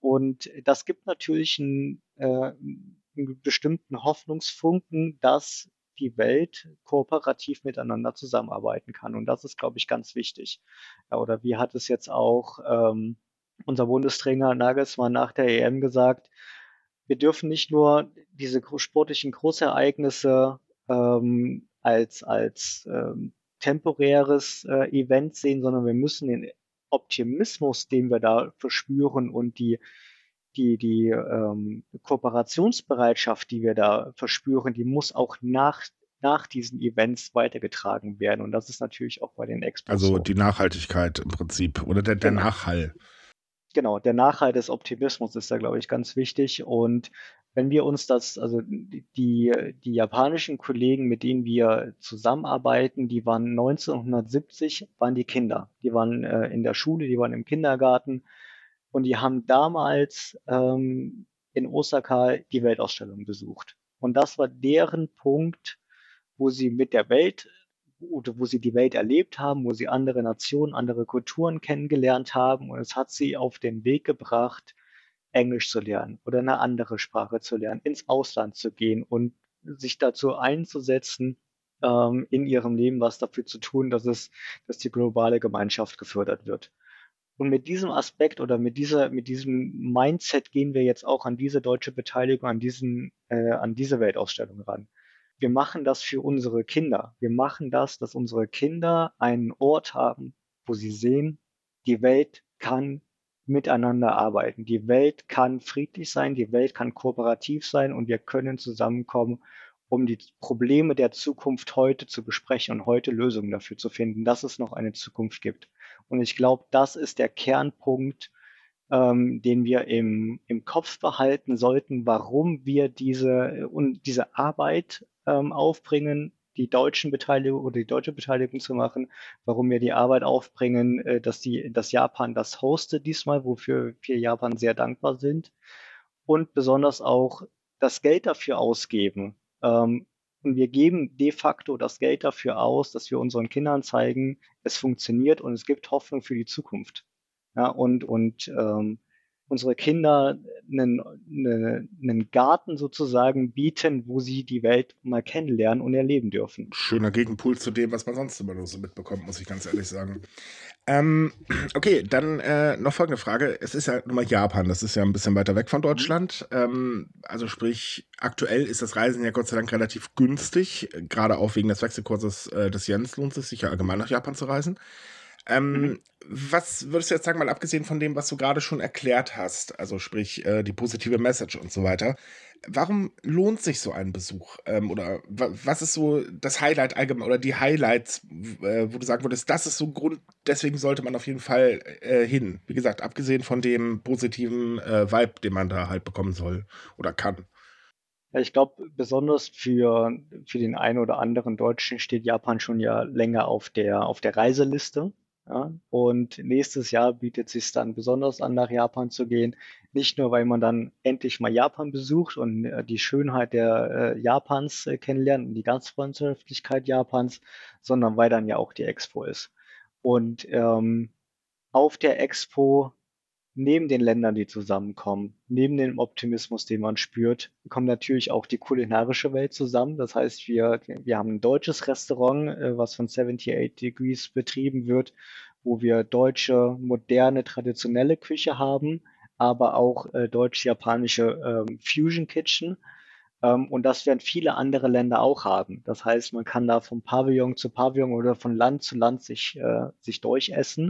Und das gibt natürlich einen, äh, einen bestimmten Hoffnungsfunken, dass die Welt kooperativ miteinander zusammenarbeiten kann. Und das ist, glaube ich, ganz wichtig. Ja, oder wie hat es jetzt auch ähm, unser Bundestrainer Nagelsmann nach der E M gesagt, wir dürfen nicht nur diese gro- sportlichen Großereignisse ähm, als, als ähm, temporäres äh, Event sehen, sondern wir müssen den Optimismus, den wir da verspüren und die, die, die ähm, Kooperationsbereitschaft, die wir da verspüren, die muss auch nach, nach diesen Events weitergetragen werden. Und das ist natürlich auch bei den Expos Also so. die Nachhaltigkeit im Prinzip oder der, der Genau. Nachhall. Genau, der Nachhalt des Optimismus ist da, glaube ich, ganz wichtig. Und wenn wir uns das, also die, die japanischen Kollegen, mit denen wir zusammenarbeiten, die waren neunzehnhundertsiebzig, waren die Kinder. Die waren äh, in der Schule, die waren im Kindergarten und die haben damals ähm, in Osaka die Weltausstellung besucht. Und das war deren Punkt, wo sie mit der Welt oder wo sie die Welt erlebt haben, wo sie andere Nationen, andere Kulturen kennengelernt haben. Und es hat sie auf den Weg gebracht, Englisch zu lernen oder eine andere Sprache zu lernen, ins Ausland zu gehen und sich dazu einzusetzen, ähm, in ihrem Leben was dafür zu tun, dass es, dass die globale Gemeinschaft gefördert wird. Und mit diesem Aspekt oder mit dieser, mit diesem Mindset gehen wir jetzt auch an diese deutsche Beteiligung, an diesen, äh, an diese Weltausstellung ran. Wir machen das für unsere Kinder. Wir machen das, dass unsere Kinder einen Ort haben, wo sie sehen, die Welt kann miteinander arbeiten. Die Welt kann friedlich sein, die Welt kann kooperativ sein und wir können zusammenkommen, um die Probleme der Zukunft heute zu besprechen und heute Lösungen dafür zu finden, dass es noch eine Zukunft gibt. Und ich glaube, das ist der Kernpunkt, ähm, den wir im, im Kopf behalten sollten, warum wir diese, und diese Arbeit ähm, aufbringen, die deutschen Beteiligung oder die deutsche Beteiligung zu machen, warum wir die Arbeit aufbringen, äh, dass die, dass Japan das hostet diesmal, wofür wir Japan sehr dankbar sind und besonders auch das Geld dafür ausgeben. Ähm, und wir geben de facto das Geld dafür aus, dass wir unseren Kindern zeigen, es funktioniert und es gibt Hoffnung für die Zukunft. Ja, und und ähm, unsere Kinder einen, eine, einen Garten sozusagen bieten, wo sie die Welt mal kennenlernen und erleben dürfen. Schöner Gegenpol zu dem, was man sonst immer nur so mitbekommt, muss ich ganz ehrlich sagen. Ähm, okay, dann äh, noch folgende Frage. Es ist ja nun mal Japan, das ist ja ein bisschen weiter weg von Mhm. Deutschland. Ähm, also sprich, aktuell ist das Reisen ja Gott sei Dank relativ günstig. Gerade auch wegen des Wechselkurses äh, des Yens lohnt es sich ja allgemein nach Japan zu reisen. Mhm. Ähm, was würdest du jetzt sagen, mal abgesehen von dem, was du gerade schon erklärt hast, also sprich äh, die positive Message und so weiter, warum lohnt sich so ein Besuch? Ähm, oder wa was ist so das Highlight allgemein oder die Highlights, w äh, wo du sagen würdest, das ist so 'n Grund, deswegen sollte man auf jeden Fall, äh, hin? Wie gesagt, abgesehen von dem positiven, äh, Vibe, den man da halt bekommen soll oder kann. Ja, ich glaube, besonders für, für den einen oder anderen Deutschen steht Japan schon ja länger auf der, auf der Reiseliste. Ja? Und nächstes Jahr bietet sich dann besonders an, nach Japan zu gehen. Nicht nur, weil man dann endlich mal Japan besucht und äh, die Schönheit der äh, Japans äh, kennenlernt und die Gastfreundschaftlichkeit Japans, sondern weil dann ja auch die Expo ist. Und ähm, auf der Expo neben den Ländern, die zusammenkommen, neben dem Optimismus, den man spürt, kommt natürlich auch die kulinarische Welt zusammen. Das heißt, wir, wir haben ein deutsches Restaurant, äh, was von achtundsiebzig Degrees betrieben wird, wo wir deutsche, moderne, traditionelle Küche haben, aber auch äh, deutsch-japanische ähm, Fusion Kitchen. Ähm, und das werden viele andere Länder auch haben. Das heißt, man kann da von Pavillon zu Pavillon oder von Land zu Land sich, äh, sich durchessen.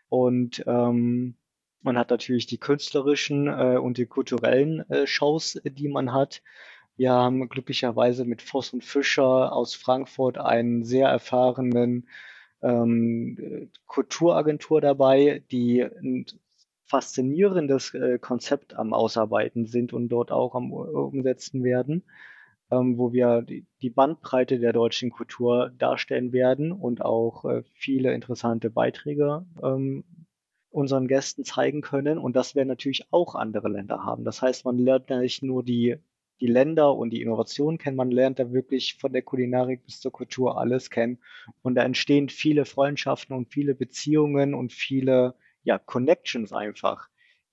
Und ähm, man hat natürlich die künstlerischen äh, und die kulturellen äh, Shows, die man hat. Wir haben glücklicherweise mit Voss und Fischer aus Frankfurt einen sehr erfahrenen ähm, Kulturagentur dabei, die ein faszinierendes äh, Konzept am Ausarbeiten sind und dort auch am U- umsetzen werden, ähm, wo wir die, die Bandbreite der deutschen Kultur darstellen werden und auch äh, viele interessante Beiträge ähm, unseren Gästen zeigen können. Und das werden natürlich auch andere Länder haben. Das heißt, man lernt ja nicht nur die, die Länder und die Innovationen kennen, man lernt da wirklich von der Kulinarik bis zur Kultur alles kennen. Und da entstehen viele Freundschaften und viele Beziehungen und viele ja, Connections einfach,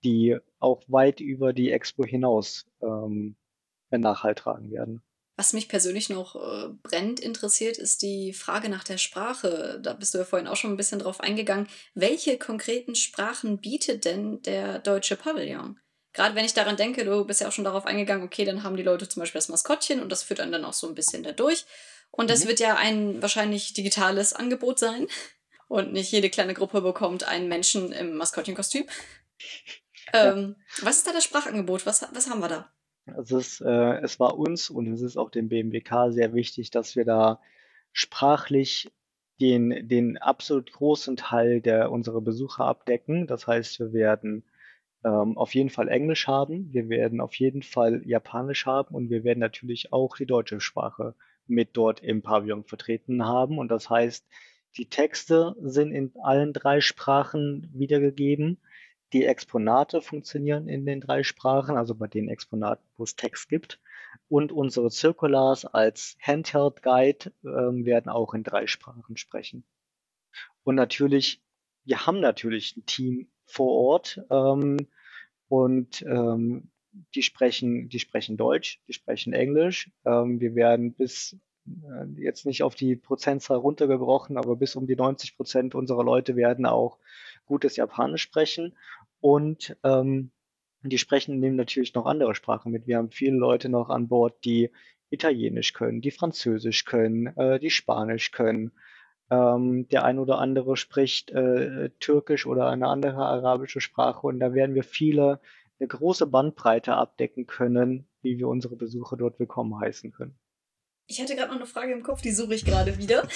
die auch weit über die Expo hinaus ähm, Nachhalt tragen werden. Was mich persönlich noch äh, brennend interessiert, ist die Frage nach der Sprache. Da bist du ja vorhin auch schon ein bisschen drauf eingegangen. Welche konkreten Sprachen bietet denn der deutsche Pavillon? Gerade wenn ich daran denke, du bist ja auch schon darauf eingegangen, okay, dann haben die Leute zum Beispiel das Maskottchen und das führt einen dann auch so ein bisschen da durch. Und das Mhm. wird ja ein wahrscheinlich digitales Angebot sein. Und nicht jede kleine Gruppe bekommt einen Menschen im Maskottchenkostüm. Ja, Ähm, was ist da das Sprachangebot? Was, was haben wir da? also es, äh, es war uns und es ist auch dem B M W K sehr wichtig, dass wir da sprachlich den, den absolut großen Teil der unserer Besucher abdecken. Das heißt, wir werden ähm, auf jeden Fall Englisch haben, wir werden auf jeden Fall Japanisch haben und wir werden natürlich auch die deutsche Sprache mit dort im Pavillon vertreten haben. Und das heißt, die Texte sind in allen drei Sprachen wiedergegeben. Die Exponate funktionieren in den drei Sprachen, also bei den Exponaten, wo es Text gibt. Und unsere Circulars als Handheld Guide ähm, werden auch in drei Sprachen sprechen. Und natürlich, wir haben natürlich ein Team vor Ort, ähm, und ähm, die sprechen, die sprechen Deutsch, die sprechen Englisch. Ähm, wir werden bis äh, jetzt nicht auf die Prozentzahl runtergebrochen, aber bis um die neunzig Prozent unserer Leute werden auch gutes Japanisch sprechen. Und ähm, die sprechen nehmen natürlich noch andere Sprachen mit. Wir haben viele Leute noch an Bord, die Italienisch können, die Französisch können, äh, die Spanisch können. Ähm, der ein oder andere spricht äh, Türkisch oder eine andere arabische Sprache und da werden wir viele, eine große Bandbreite abdecken können, wie wir unsere Besucher dort willkommen heißen können. Ich hatte gerade noch eine Frage im Kopf, die suche ich gerade wieder.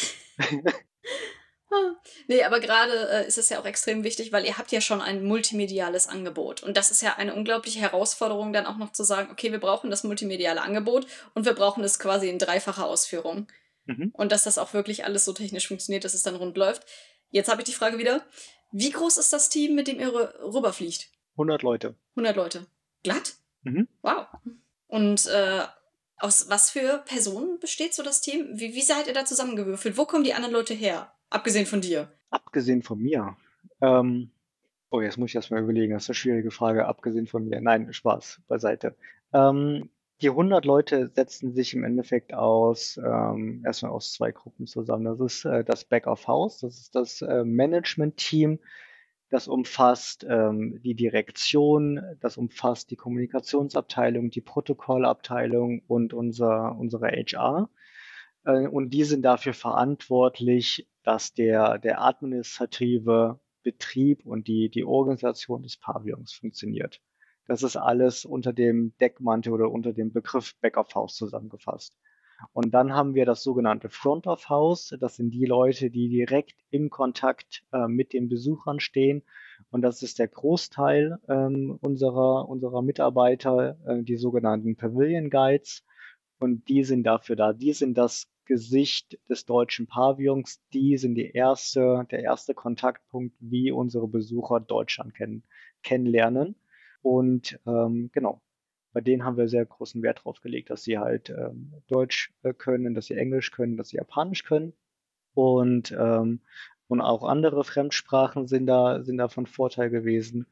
Ah. Nee, aber gerade äh, ist es ja auch extrem wichtig, weil ihr habt ja schon ein multimediales Angebot. Und das ist ja eine unglaubliche Herausforderung, dann auch noch zu sagen, okay, wir brauchen das multimediale Angebot und wir brauchen es quasi in dreifacher Ausführung. Mhm. Und dass das auch wirklich alles so technisch funktioniert, dass es dann rund läuft. Jetzt habe ich die Frage wieder. Wie groß ist das Team, mit dem ihr rü- rüberfliegt? hundert Leute. hundert Leute. Glatt? Mhm. Wow. Und äh, aus was für Personen besteht so das Team? Wie, wie seid ihr da zusammengewürfelt? Wo kommen die anderen Leute her? Abgesehen von dir. Abgesehen von mir. Ähm, oh, jetzt muss ich erst mal überlegen, das ist eine schwierige Frage, abgesehen von mir. Nein, Spaß beiseite. Ähm, die hundert Leute setzen sich im Endeffekt aus, ähm, erstmal aus zwei Gruppen zusammen. Das ist äh, das Back of House, das ist das äh, Management-Team, das umfasst ähm, die Direktion, das umfasst die Kommunikationsabteilung, die Protokollabteilung und unser, unsere H R. Äh, und die sind dafür verantwortlich, dass der, der administrative Betrieb und die, die Organisation des Pavillons funktioniert. Das ist alles unter dem Deckmantel oder unter dem Begriff Back of House zusammengefasst. Und dann haben wir das sogenannte Front of House. Das sind die Leute, die direkt im Kontakt äh, mit den Besuchern stehen. Und das ist der Großteil ähm, unserer, unserer Mitarbeiter, äh, die sogenannten Pavilion Guides. Und die sind dafür da. Die sind das Gesicht des deutschen Pavillons. Die sind die erste, der erste Kontaktpunkt, wie unsere Besucher Deutschland kennen, kennenlernen. Und ähm, genau, bei denen haben wir sehr großen Wert drauf gelegt, dass sie halt ähm, Deutsch äh, können, dass sie Englisch können, dass sie Japanisch können. Und, ähm, und auch andere Fremdsprachen sind da, sind da von Vorteil gewesen.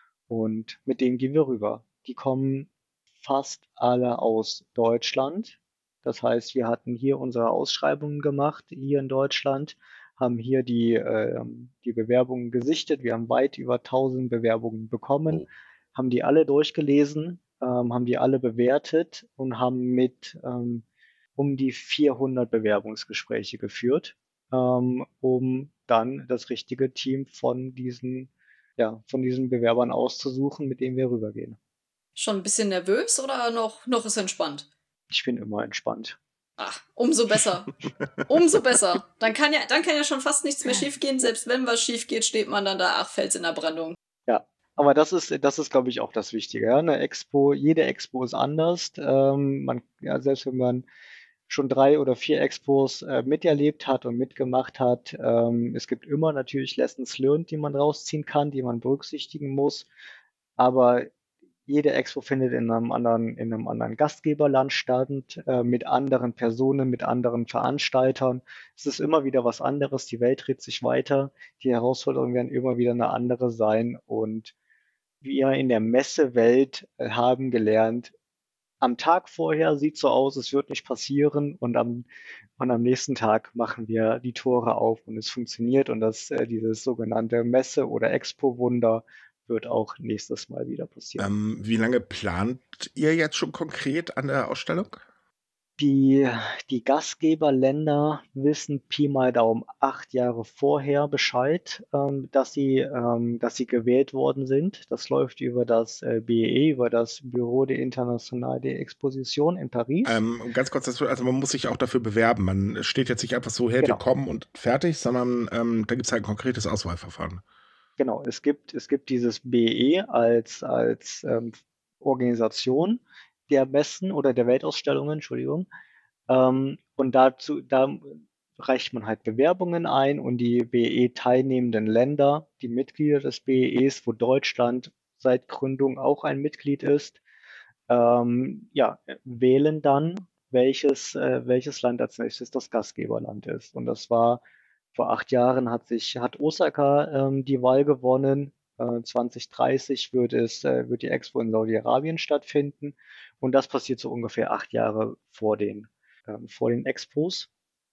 Und mit denen gehen wir rüber. Die kommen fast alle aus Deutschland. Das heißt, wir hatten hier unsere Ausschreibungen gemacht, hier in Deutschland, haben hier die, ähm, die Bewerbungen gesichtet. Wir haben weit über tausend Bewerbungen bekommen, Oh. haben die alle durchgelesen, ähm, haben die alle bewertet und haben mit ähm, um die vierhundert Bewerbungsgespräche geführt, ähm, um dann das richtige Team von diesen, ja, von diesen Bewerbern auszusuchen, mit denen wir rübergehen. Schon ein bisschen nervös oder noch, noch ist entspannt? Ich bin immer entspannt. Ach, umso besser. Umso besser. Dann kann ja, dann kann ja schon fast nichts mehr schiefgehen. Selbst wenn was schief geht, steht man dann da, ach, Fels in der Brandung. Ja, aber das ist, das ist, glaube ich, auch das Wichtige. Ja? Eine Expo, jede Expo ist anders. Ähm, man, ja, selbst wenn man schon drei oder vier Expos äh, miterlebt hat und mitgemacht hat, ähm, es gibt immer natürlich Lessons learned, die man rausziehen kann, die man berücksichtigen muss. Aber jede Expo findet in einem anderen, in einem anderen Gastgeberland statt, äh, mit anderen Personen, mit anderen Veranstaltern. Es ist immer wieder was anderes. Die Welt dreht sich weiter. Die Herausforderungen werden immer wieder eine andere sein. Und wir in der Messewelt äh, haben gelernt, am Tag vorher sieht so aus, es wird nicht passieren und am, und am nächsten Tag machen wir die Tore auf und es funktioniert und das, äh, dieses sogenannte Messe- oder Expo-Wunder wird auch nächstes Mal wieder passieren. Ähm, wie lange plant ihr jetzt schon konkret an der Ausstellung? Die, die Gastgeberländer wissen Pi mal Daumen acht Jahre vorher Bescheid, ähm, dass sie, ähm, dass sie gewählt worden sind. Das läuft über das äh, B E E, über das Bureau de Internationale de Exposition in Paris. Ähm, um ganz kurz dazu, also man muss sich auch dafür bewerben. Man steht jetzt nicht einfach so, hey, wir Genau, kommen und fertig, sondern ähm, da gibt es halt ein konkretes Auswahlverfahren. genau. Es gibt, es gibt dieses B E E als, als ähm, Organisation der Messen oder der Weltausstellungen, Entschuldigung. Ähm, und dazu, da reicht man halt Bewerbungen ein und die B E E-teilnehmenden Länder, die Mitglieder des B E Es, wo Deutschland seit Gründung auch ein Mitglied ist, ähm, ja, wählen dann, welches, äh, welches Land als nächstes das Gastgeberland ist. Und das war vor acht Jahren hat sich, hat Osaka ähm, die Wahl gewonnen. Äh, zwanzig dreißig wird es, äh, wird die Expo in Saudi-Arabien stattfinden. Und das passiert so ungefähr acht Jahre vor den, ähm, vor den Expos.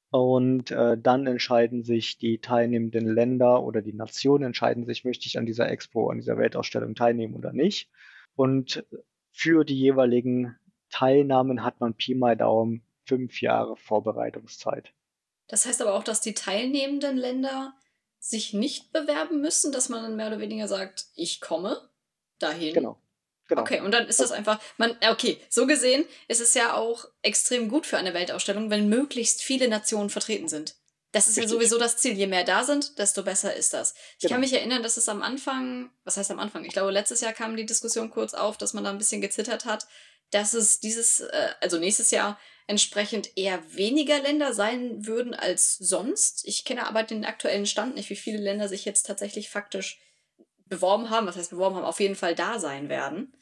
Und äh, dann entscheiden sich die teilnehmenden Länder oder die Nationen entscheiden sich, möchte ich an dieser Expo, an dieser Weltausstellung teilnehmen oder nicht. Und für die jeweiligen Teilnahmen hat man Pi mal Daumen fünf Jahre Vorbereitungszeit. Das heißt aber auch, dass die teilnehmenden Länder sich nicht bewerben müssen, dass man dann mehr oder weniger sagt, ich komme dahin. Genau, genau. Okay, und dann ist das einfach, man, okay, so gesehen ist es ja auch extrem gut für eine Weltausstellung, wenn möglichst viele Nationen vertreten sind. Das ist ja Richtig. sowieso das Ziel. Je mehr da sind, desto besser ist das. Ich kann Genau. mich erinnern, dass es am Anfang, was heißt am Anfang? Ich glaube, letztes Jahr kam die Diskussion kurz auf, dass man da ein bisschen gezittert hat, dass es dieses, äh, also nächstes Jahr entsprechend eher weniger Länder sein würden als sonst. Ich kenne aber den aktuellen Stand nicht, wie viele Länder sich jetzt tatsächlich faktisch beworben haben. Was heißt beworben haben? Auf jeden Fall da sein werden.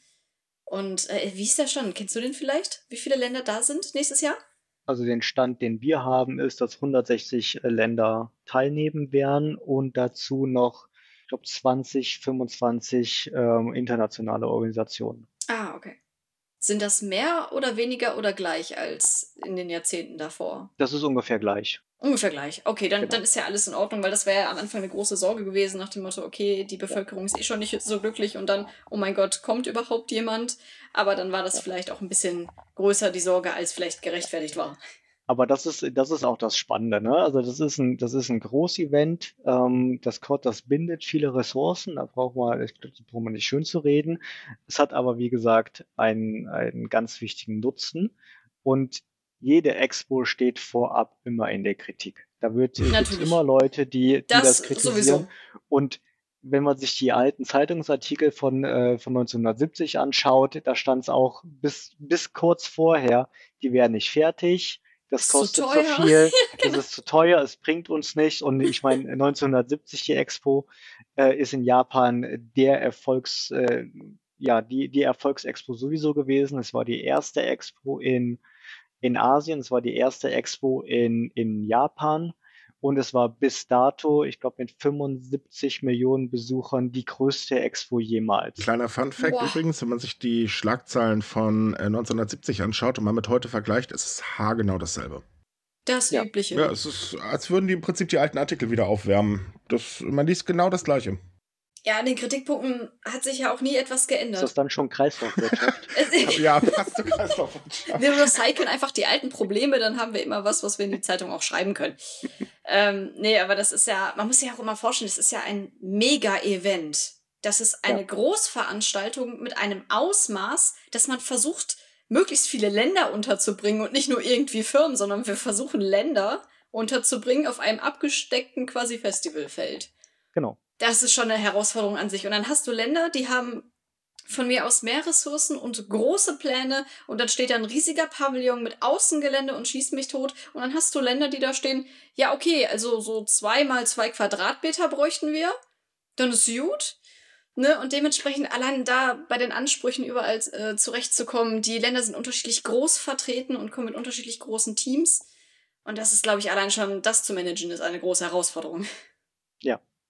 Und äh, wie ist der Stand? Kennst du den vielleicht? Wie viele Länder da sind nächstes Jahr? Also den Stand, den wir haben, ist, dass hundertsechzig äh, Länder teilnehmen werden und dazu noch, ich glaube, zwanzig, fünfundzwanzig ähm, internationale Organisationen. Ah, okay. Sind das mehr oder weniger oder gleich als in den Jahrzehnten davor? Das ist ungefähr gleich. Ungefähr gleich. Okay, dann, Genau. dann ist ja alles in Ordnung, weil das wäre ja am Anfang eine große Sorge gewesen, nach dem Motto, okay, die Bevölkerung ist eh schon nicht so glücklich und dann, oh mein Gott, kommt überhaupt jemand? Aber dann war das vielleicht auch ein bisschen größer, die Sorge, als vielleicht gerechtfertigt war. Aber das ist, das ist auch das Spannende, ne? Also das ist ein, das ist ein Großevent, ähm, das, ko- das bindet viele Ressourcen, da braucht man, ich glaube, da braucht man nicht schön zu reden. Es hat aber, wie gesagt, einen, einen ganz wichtigen Nutzen und jede Expo steht vorab immer in der Kritik. Da wird, gibt's Natürlich. immer Leute, die, die Das das kritisieren. sowieso. Und wenn man sich die alten Zeitungsartikel von, äh, von neunzehnhundertsiebzig anschaut, da stand es auch bis, bis kurz vorher, die wären nicht fertig, das Ist zu kostet zu teuer. viel, Ja, genau. das ist zu teuer, es bringt uns nichts. Und ich meine, neunzehnhundertsiebzig die Expo äh, ist in Japan der Erfolgs, äh, ja, die, die Erfolgsexpo sowieso gewesen. Es war die erste Expo in, in Asien, es war die erste Expo in, in Japan. Und es war bis dato, ich glaube, mit fünfundsiebzig Millionen Besuchern die größte Expo jemals. Kleiner Fun-Fact Boah. übrigens, wenn man sich die Schlagzeilen von äh, neunzehnhundertsiebzig anschaut und man mit heute vergleicht, ist es haargenau dasselbe. Das Ja. Übliche. Ja, es ist, als würden die im Prinzip die alten Artikel wieder aufwärmen. Das, man liest genau das Gleiche. Ja, an den Kritikpunkten hat sich ja auch nie etwas Ist geändert. das dann schon Kreislaufwirtschaft? Es- Ja, passt du Kreislaufwirtschaft. Wir recyceln einfach die alten Probleme, dann haben wir immer was, was wir in die Zeitung auch schreiben können. Ähm, nee, aber das ist ja, man muss sich auch immer vorstellen, das ist ja ein Mega-Event. Das ist eine Ja. Großveranstaltung mit einem Ausmaß, dass man versucht, möglichst viele Länder unterzubringen und nicht nur irgendwie Firmen, sondern wir versuchen Länder unterzubringen auf einem abgesteckten quasi Festivalfeld. Genau. Das ist schon eine Herausforderung an sich. Und dann hast du Länder, die haben von mir aus mehr Ressourcen und große Pläne und dann steht da ein riesiger Pavillon mit Außengelände und schießt mich tot. Und dann hast du Länder, die da stehen, ja okay, also so zwei mal zwei Quadratmeter bräuchten wir, dann ist gut. Ne? Und dementsprechend allein da bei den Ansprüchen überall äh, zurechtzukommen, die Länder sind unterschiedlich groß vertreten und kommen mit unterschiedlich großen Teams. Und das ist, glaube ich, allein schon das zu managen, ist eine große Herausforderung. Ja,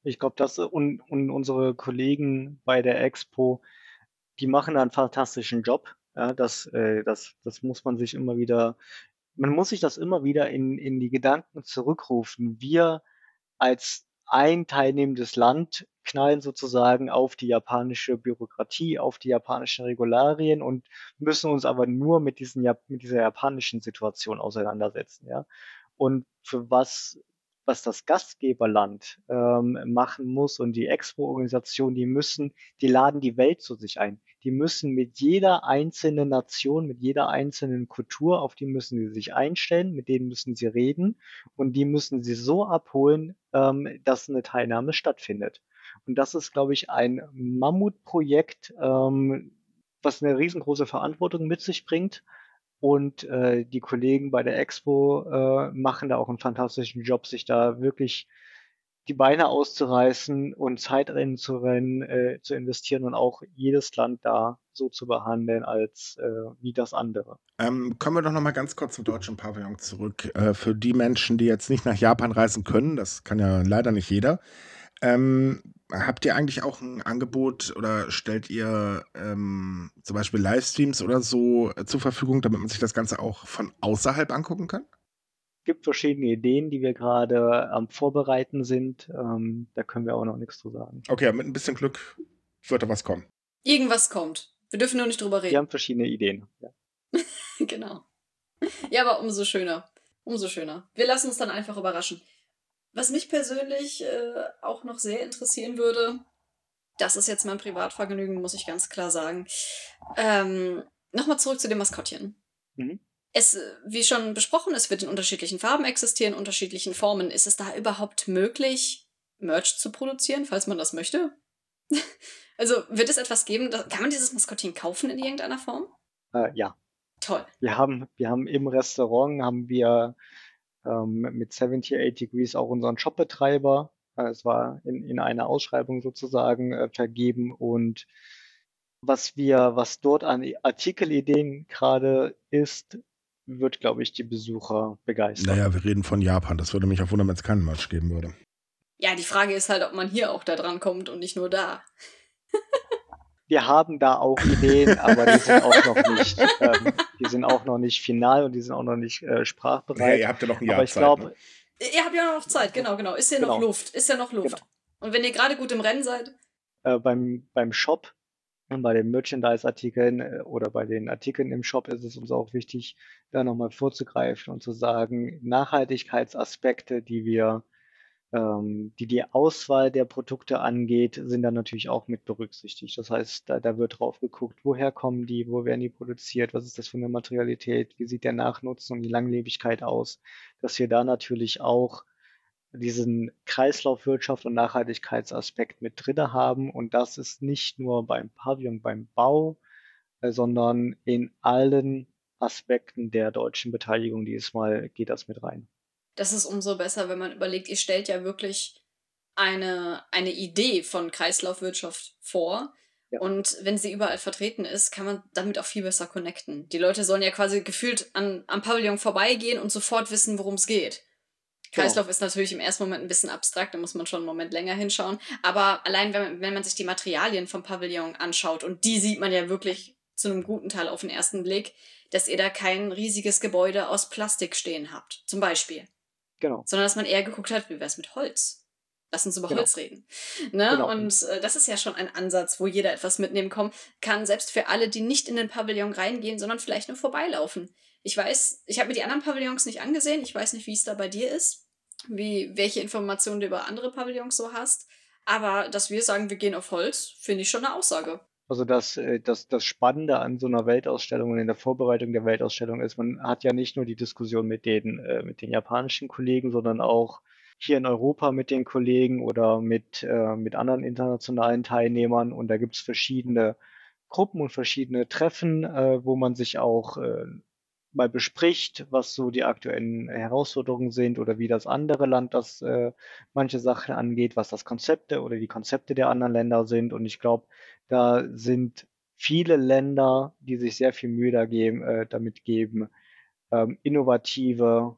Ich glaube, das und, und unsere Kollegen bei der Expo, die machen da einen fantastischen Job. Ja, das, äh, das, das muss man sich immer wieder, man muss sich das immer wieder in, in die Gedanken zurückrufen. Wir als ein teilnehmendes Land knallen sozusagen auf die japanische Bürokratie, auf die japanischen Regularien und müssen uns aber nur mit diesen, Jap- mit dieser japanischen Situation auseinandersetzen, ja. Und für was, was das Gastgeberland ähm, machen muss und die Expo-Organisation, die müssen, die laden die Welt zu sich ein. Die müssen mit jeder einzelnen Nation, mit jeder einzelnen Kultur, auf die müssen sie sich einstellen, mit denen müssen sie reden und die müssen sie so abholen, ähm, dass eine Teilnahme stattfindet. Und das ist, glaube ich, ein Mammutprojekt, ähm, was eine riesengroße Verantwortung mit sich bringt. Und äh, die Kollegen bei der Expo äh, machen da auch einen fantastischen Job, sich da wirklich die Beine auszureißen und Zeitrennen zu rennen, äh, zu investieren und auch jedes Land da so zu behandeln als äh, wie das andere. Ähm, kommen wir doch noch mal ganz kurz zum deutschen Pavillon zurück. Äh, für die Menschen, die jetzt nicht nach Japan reisen können, das kann ja leider nicht jeder. Ähm, habt ihr eigentlich auch ein Angebot oder stellt ihr ähm, zum Beispiel Livestreams oder so äh, zur Verfügung, damit man sich das Ganze auch von außerhalb angucken kann? Gibt verschiedene Ideen, die wir gerade am Vorbereiten sind. Ähm, da können wir auch noch nichts zu sagen. Okay, mit ein bisschen Glück wird da was kommen. Irgendwas kommt. Wir dürfen nur nicht drüber Wir reden. haben verschiedene Ideen. Ja. Genau. Ja, aber umso schöner. Umso schöner. Wir lassen uns dann einfach überraschen. Was mich persönlich äh, auch noch sehr interessieren würde, das ist jetzt mein Privatvergnügen, muss ich ganz klar sagen. Ähm, Nochmal zurück zu den Maskottchen. Mhm. Es, äh, wie schon besprochen, es wird in unterschiedlichen Farben existieren, unterschiedlichen Formen. Ist es da überhaupt möglich, Merch zu produzieren, falls man das möchte? Also wird es etwas geben, da, kann man dieses Maskottchen kaufen in irgendeiner Form? Äh, ja, Toll. wir haben, wir haben im Restaurant haben wir ähm, mit seventy-eight Degrees auch unseren Shopbetreiber. Äh, es war in, in einer Ausschreibung sozusagen äh, vergeben und was wir, was dort an Artikelideen gerade ist, wird, glaube ich, die Besucher begeistern. Naja, wir reden von Japan. Das würde mich auch wundern, wenn es keinen Match geben würde. Ja, die Frage ist halt, ob man hier auch da dran kommt und nicht nur da. Wir haben da auch Ideen, aber die sind auch noch nicht, ähm, die sind auch noch nicht final und die sind auch noch nicht äh, Ja, sprachbereit. ihr habt ja noch ein Aber Jahr ich Zeit, glaube, ne? Ihr habt ja noch Zeit, genau, genau. Ist ja noch genau, Luft. Ist ja noch genau. Luft. Und wenn ihr gerade gut im Rennen seid, Äh, beim, beim Shop und bei den Merchandise-Artikeln äh, oder bei den Artikeln im Shop ist es uns auch wichtig, da nochmal vorzugreifen und zu sagen, Nachhaltigkeitsaspekte, die wir ähm, die die Auswahl der Produkte angeht, sind dann natürlich auch mit berücksichtigt. Das heißt, da, da wird drauf geguckt, woher kommen die, wo werden die produziert, was ist das für eine Materialität, wie sieht der Nachnutzen und die Langlebigkeit aus, dass wir da natürlich auch diesen Kreislaufwirtschaft und Nachhaltigkeitsaspekt mit drinne haben. Und das ist nicht nur beim Pavillon, beim Bau, äh, sondern in allen Aspekten der deutschen Beteiligung diesmal geht das mit rein. das ist umso besser, wenn man überlegt, ihr stellt ja wirklich eine, eine Idee von Kreislaufwirtschaft vor. Ja. Und wenn sie überall vertreten ist, kann man damit auch viel besser connecten. Die Leute sollen ja quasi gefühlt an, am Pavillon vorbeigehen und sofort wissen, worum es geht. Kreislauf Genau. ist natürlich im ersten Moment ein bisschen abstrakt, da muss man schon einen Moment länger hinschauen. Aber allein, wenn man, wenn man sich die Materialien vom Pavillon anschaut, und die sieht man ja wirklich zu einem guten Teil auf den ersten Blick, dass ihr da kein riesiges Gebäude aus Plastik stehen habt, zum Beispiel. Genau. Sondern dass man eher geguckt hat, wie wär's mit Holz? Lass uns über Genau. Holz reden. Ne? Genau. Und äh, das ist ja schon ein Ansatz, wo jeder etwas mitnehmen kommen kann, selbst für alle, die nicht in den Pavillon reingehen, sondern vielleicht nur vorbeilaufen. Ich weiß, ich habe mir die anderen Pavillons nicht angesehen, ich weiß nicht, wie es da bei dir ist, wie, welche Informationen du über andere Pavillons so hast, aber dass wir sagen, wir gehen auf Holz, finde ich schon eine Aussage. Also das, äh, das, das Spannende an so einer Weltausstellung und in der Vorbereitung der Weltausstellung ist, man hat ja nicht nur die Diskussion mit den, äh, mit den japanischen Kollegen, sondern auch hier in Europa mit den Kollegen oder mit, äh, mit anderen internationalen Teilnehmern. Und da gibt es verschiedene Gruppen und verschiedene Treffen, äh, wo man sich auch äh, mal bespricht, was so die aktuellen Herausforderungen sind oder wie das andere Land das äh, manche Sachen angeht, was das Konzepte oder die Konzepte der anderen Länder sind. Und ich glaube, da sind viele Länder, die sich sehr viel Mühe da geben, äh, damit geben, ähm, innovative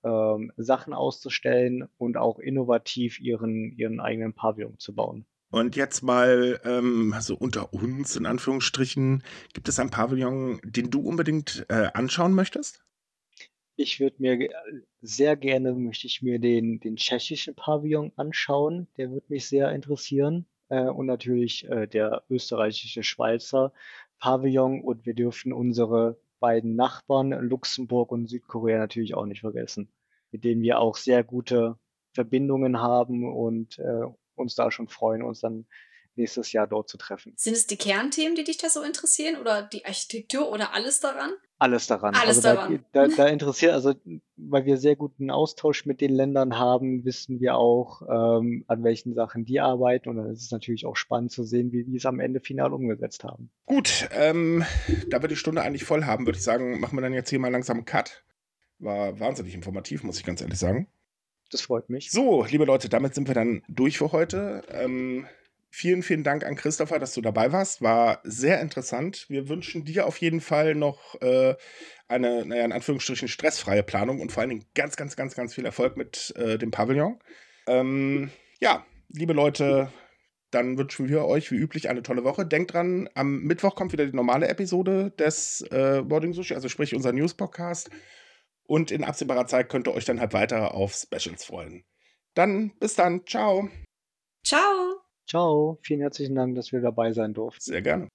ähm, Sachen auszustellen und auch innovativ ihren, ihren eigenen Pavillon zu bauen. Und jetzt mal ähm, so unter uns, in Anführungsstrichen, gibt es einen Pavillon, den du unbedingt äh, anschauen möchtest? Ich würde mir ge- sehr gerne, möchte ich mir den, den tschechischen Pavillon anschauen. Der würde mich sehr interessieren. Äh, und natürlich äh, der österreichische Schweizer Pavillon. Und wir dürfen unsere beiden Nachbarn, Luxemburg und Südkorea, natürlich auch nicht vergessen, mit denen wir auch sehr gute Verbindungen haben und äh, uns da schon freuen, uns dann nächstes Jahr dort zu treffen. Sind es die Kernthemen, die dich da so interessieren oder die Architektur oder alles daran? Alles daran. Alles Also da, daran. da, da interessiert, also weil wir sehr guten Austausch mit den Ländern haben, wissen wir auch, ähm, an welchen Sachen die arbeiten. Und dann ist es natürlich auch spannend zu sehen, wie die es am Ende final umgesetzt haben. Gut, ähm, da wir die Stunde eigentlich voll haben, würde ich sagen, machen wir dann jetzt hier mal langsam einen Cut. War wahnsinnig informativ, muss ich ganz ehrlich sagen. Das freut mich. So, liebe Leute, damit sind wir dann durch für heute. Ähm, vielen, vielen Dank an Christopher, dass du dabei warst. War sehr interessant. Wir wünschen dir auf jeden Fall noch äh, eine, naja, in Anführungsstrichen stressfreie Planung und vor allen Dingen ganz, ganz, ganz, ganz viel Erfolg mit äh, dem Pavillon. Ähm, ja, liebe Leute, dann wünschen wir euch wie üblich eine tolle Woche. Denkt dran, am Mittwoch kommt wieder die normale Episode des äh, Boarding Sushi, also sprich unser News-Podcast. Und in absehbarer Zeit könnt ihr euch dann halt weiter auf Specials freuen. Dann, bis dann. Ciao. Ciao! Ciao. Vielen herzlichen Dank, dass wir dabei sein durften. Sehr gerne.